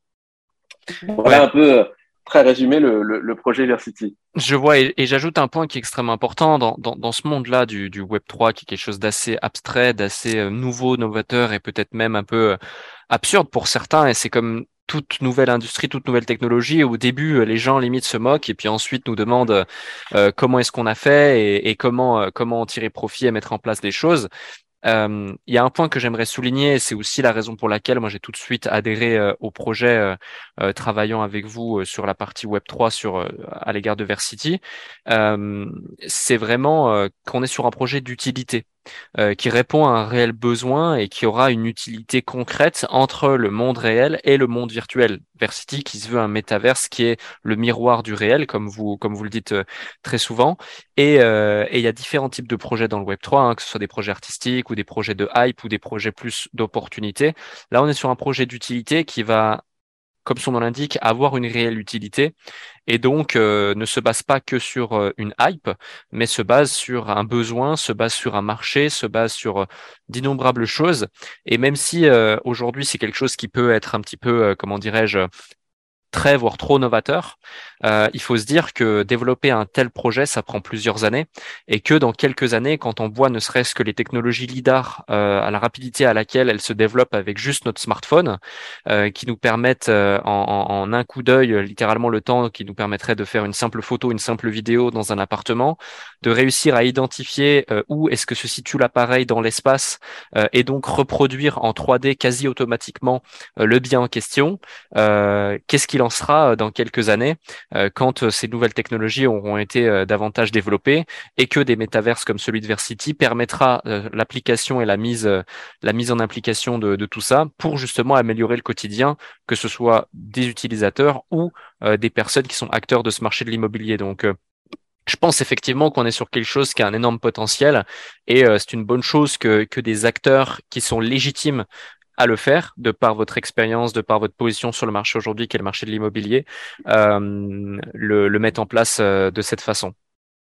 Voilà Ouais. un peu, très résumé, le, le, le projet Versity. Je vois, et, et j'ajoute un point qui est extrêmement important dans, dans, dans ce monde-là du, du Web trois, qui est quelque chose d'assez abstrait, d'assez euh, nouveau, novateur et peut-être même un peu euh, absurde pour certains. Et c'est comme toute nouvelle industrie, toute nouvelle technologie. Au début, euh, les gens limite se moquent et puis ensuite nous demandent euh, comment est-ce qu'on a fait et, et comment euh, comment en tirer profit et mettre en place des choses. Euh, il y a un point que j'aimerais souligner, et c'est aussi la raison pour laquelle moi j'ai tout de suite adhéré euh, au projet euh, euh, travaillant avec vous euh, sur la partie Web trois sur euh, à l'égard de Versity. Euh, c'est vraiment euh, qu'on est sur un projet d'utilité euh, qui répond à un réel besoin et qui aura une utilité concrète entre le monde réel et le monde virtuel. Versity qui se veut un métaverse qui est le miroir du réel, comme vous comme vous le dites euh, très souvent. Et euh, et il y a différents types de projets dans le Web trois, hein, que ce soit des projets artistiques ou des projets de hype ou des projets plus d'opportunité. Là, on est sur un projet d'utilité qui va, comme son nom l'indique, avoir une réelle utilité et donc euh, ne se base pas que sur euh, une hype, mais se base sur un besoin, se base sur un marché, se base sur euh, d'innombrables choses. Et même si euh, aujourd'hui c'est quelque chose qui peut être un petit peu, euh, comment dirais-je, très, voire trop novateur, euh, il faut se dire que développer un tel projet, ça prend plusieurs années et que dans quelques années, quand on voit ne serait-ce que les technologies lidar euh, à la rapidité à laquelle elles se développent avec juste notre smartphone, euh, qui nous permettent euh, en, en, en un coup d'œil, littéralement le temps qui nous permettrait de faire une simple photo, une simple vidéo dans un appartement, de réussir à identifier euh, où est-ce que se situe l'appareil dans l'espace euh, et donc reproduire en trois D quasi automatiquement euh, le bien en question, euh, qu'est-ce qu'il en sera dans quelques années euh, quand euh, ces nouvelles technologies auront été euh, davantage développées et que des métaverses comme celui de Versity permettra euh, l'application et la mise euh, la mise en application de, de tout ça pour justement améliorer le quotidien, que ce soit des utilisateurs ou euh, des personnes qui sont acteurs de ce marché de l'immobilier. Donc euh, je pense effectivement qu'on est sur quelque chose qui a un énorme potentiel et euh, c'est une bonne chose que, que des acteurs qui sont légitimes à le faire, de par votre expérience, de par votre position sur le marché aujourd'hui, qui est le marché de l'immobilier, euh, le, le mettre en place euh, de cette façon.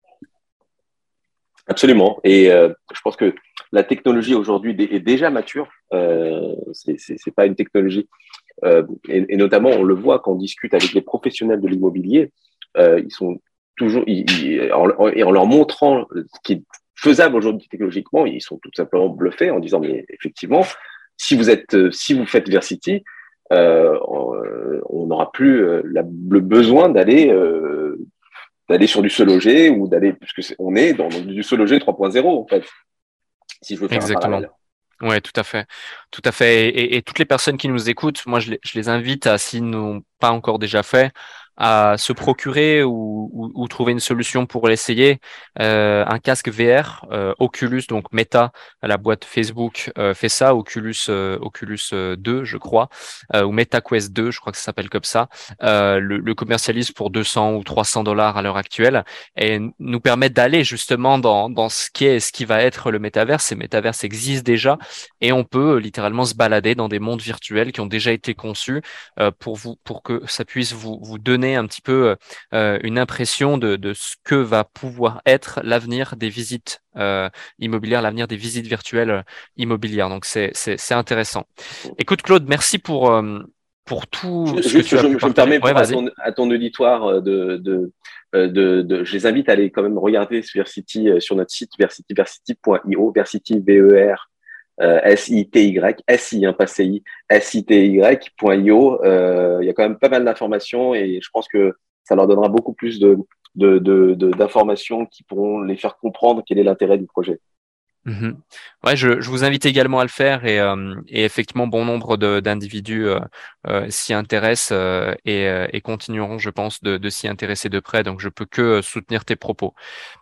Absolument. Et euh, je pense que la technologie aujourd'hui est déjà mature. Euh, c'est, c'est, c'est pas une technologie. Euh, et, et notamment, on le voit quand on discute avec les professionnels de l'immobilier. Euh, ils sont toujours, ils, ils, en, et en leur montrant ce qui est faisable aujourd'hui technologiquement, ils sont tout simplement bluffés en disant mais effectivement, si vous êtes, si vous faites Versity, euh, on n'aura plus la, le besoin d'aller euh, d'aller sur du se loger ou d'aller, puisque c'est, on est dans, dans du se loger trois point zéro en fait. Si je veux faire Exactement. un parallèle. Ouais, tout à fait, tout à fait. Et, et, et toutes les personnes qui nous écoutent, moi, je les, je les invite à, s'ils n'ont pas encore déjà fait, à se procurer ou, ou, ou trouver une solution pour l'essayer. Euh, un casque V R, euh, Oculus, donc Meta, la boîte Facebook euh, fait ça, Oculus, euh, Oculus deux, je crois, euh, ou MetaQuest deux, je crois que ça s'appelle comme ça. Euh, le, le commercialise pour deux cents ou trois cents dollars à l'heure actuelle et nous permet d'aller justement dans, dans ce qui est, ce qui va être le métaverse. Ces métaverses existent déjà et on peut euh, littéralement se balader dans des mondes virtuels qui ont déjà été conçus euh, pour vous, pour que ça puisse vous, vous donner un petit peu euh, une impression de, de ce que va pouvoir être l'avenir des visites euh, immobilières, l'avenir des visites virtuelles euh, immobilières. Donc c'est, c'est, c'est intéressant. Écoute Claude, merci pour euh, pour tout ce que Juste, tu as je, pu je me partager. permets Ouais, pour à vas-y. ton, à ton auditoire de, de, de, de, je les invite à aller quand même regarder sur Versity, sur notre site versity versity point io, Versity V E R euh, S I T Y, S I, hein, pas C I, S I T Y point io. Euh, il y a quand même pas mal d'informations et je pense que ça leur donnera beaucoup plus de, de, de, de, d'informations qui pourront les faire comprendre quel est l'intérêt du projet. Mmh. Ouais, je, je vous invite également à le faire et, euh, et effectivement, bon nombre de, d'individus euh, euh, s'y intéressent euh, et, euh, et continueront, je pense, de, de s'y intéresser de près. Donc, je peux que soutenir tes propos.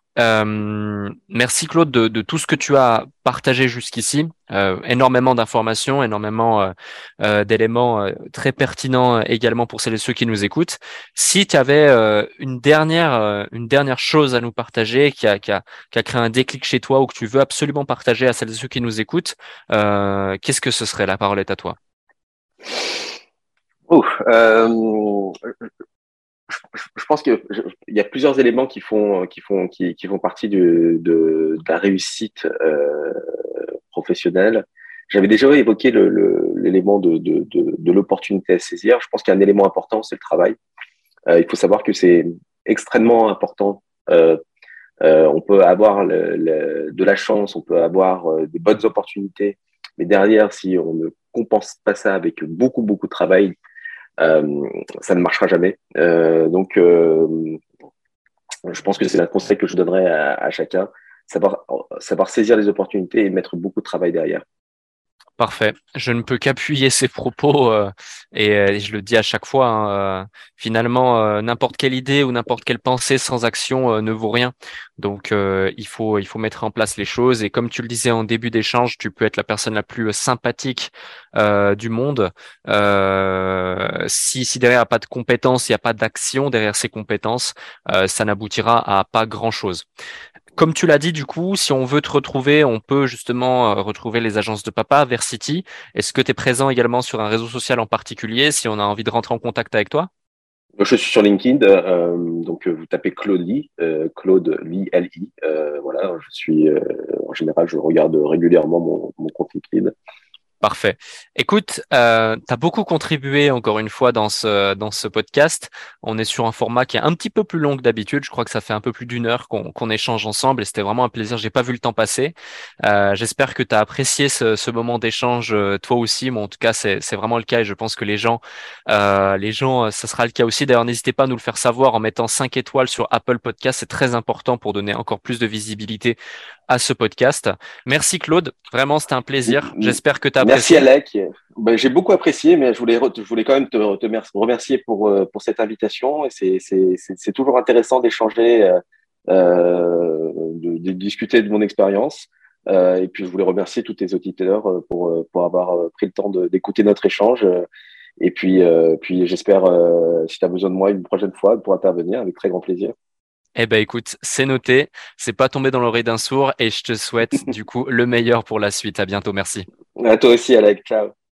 Euh, merci Claude de, de tout ce que tu as partagé jusqu'ici. Euh, énormément d'informations, énormément euh, euh, d'éléments euh, très pertinents euh, également pour celles et ceux qui nous écoutent. Si tu avais euh, une dernière euh, une dernière chose à nous partager qui a, qui a qui a créé un déclic chez toi ou que tu veux absolument partager à celles et ceux qui nous écoutent, euh, qu'est-ce que ce serait? La parole est à toi. Oh, euh, je, je pense qu'il y a plusieurs éléments qui font, qui font, qui, qui font partie de, de, de la réussite euh, professionnelle. J'avais déjà évoqué le, le, l'élément de, de, de, de l'opportunité à saisir. Je pense qu'il y a un élément important, c'est le travail. Euh, il faut savoir que c'est extrêmement important. Euh, euh, on peut avoir le, le, de la chance, on peut avoir euh, des bonnes opportunités, mais derrière, si on ne compense pas ça avec beaucoup, beaucoup de travail, euh, ça ne marchera jamais. Euh, donc, euh, je pense que c'est un conseil que je donnerais à, à chacun, savoir, savoir saisir les opportunités et mettre beaucoup de travail derrière. Parfait. Je ne peux qu'appuyer ces propos euh, et, euh, et je le dis à chaque fois. Hein, euh, finalement, euh, n'importe quelle idée ou n'importe quelle pensée sans action euh, ne vaut rien. Donc, euh, il faut il faut mettre en place les choses. Et comme tu le disais en début d'échange, tu peux être la personne la plus sympathique euh, du monde. Euh, si si derrière il n'y a pas de compétences, il n'y a pas d'action derrière ces compétences, euh, ça n'aboutira à pas grand-chose. Comme tu l'as dit, du coup, si on veut te retrouver, on peut justement euh, retrouver les agences de papa, Versity. Est-ce que tu es présent également sur un réseau social en particulier si on a envie de rentrer en contact avec toi? Je suis sur LinkedIn, euh, donc vous tapez Claude Lee, euh, Claude Lee, L I. Euh, voilà, je suis euh, en général, je regarde régulièrement mon, mon compte LinkedIn. Parfait. Écoute, euh, tu as beaucoup contribué encore une fois dans ce dans ce podcast. On est sur un format qui est un petit peu plus long que d'habitude. Je crois que ça fait un peu plus d'une heure qu'on qu'on échange ensemble et c'était vraiment un plaisir. J'ai pas vu le temps passer. Euh, j'espère que tu as apprécié ce, ce moment d'échange euh, toi aussi. Moi, en tout cas, c'est c'est vraiment le cas et je pense que les gens euh, les gens, euh, ça sera le cas aussi. D'ailleurs, n'hésitez pas à nous le faire savoir en mettant cinq étoiles sur Apple Podcast. C'est très important pour donner encore plus de visibilité à ce podcast. Merci Claude, vraiment c'était un plaisir. J'espère que tu as Merci apprécié. Alec. Ben, j'ai beaucoup apprécié, mais je voulais, je voulais quand même te, te remercier pour, pour cette invitation. Et c'est, c'est, c'est, c'est toujours intéressant d'échanger, euh, de, de discuter de mon expérience. Euh, et puis je voulais remercier tous tes auditeurs pour, pour avoir pris le temps de, d'écouter notre échange. Et puis, euh, puis j'espère, euh, si tu as besoin de moi une prochaine fois, pour intervenir avec très grand plaisir. Eh ben écoute, c'est noté, c'est pas tombé dans l'oreille d'un sourd et je te souhaite du coup le meilleur pour la suite. À bientôt, merci. À toi aussi, Alec. Ciao.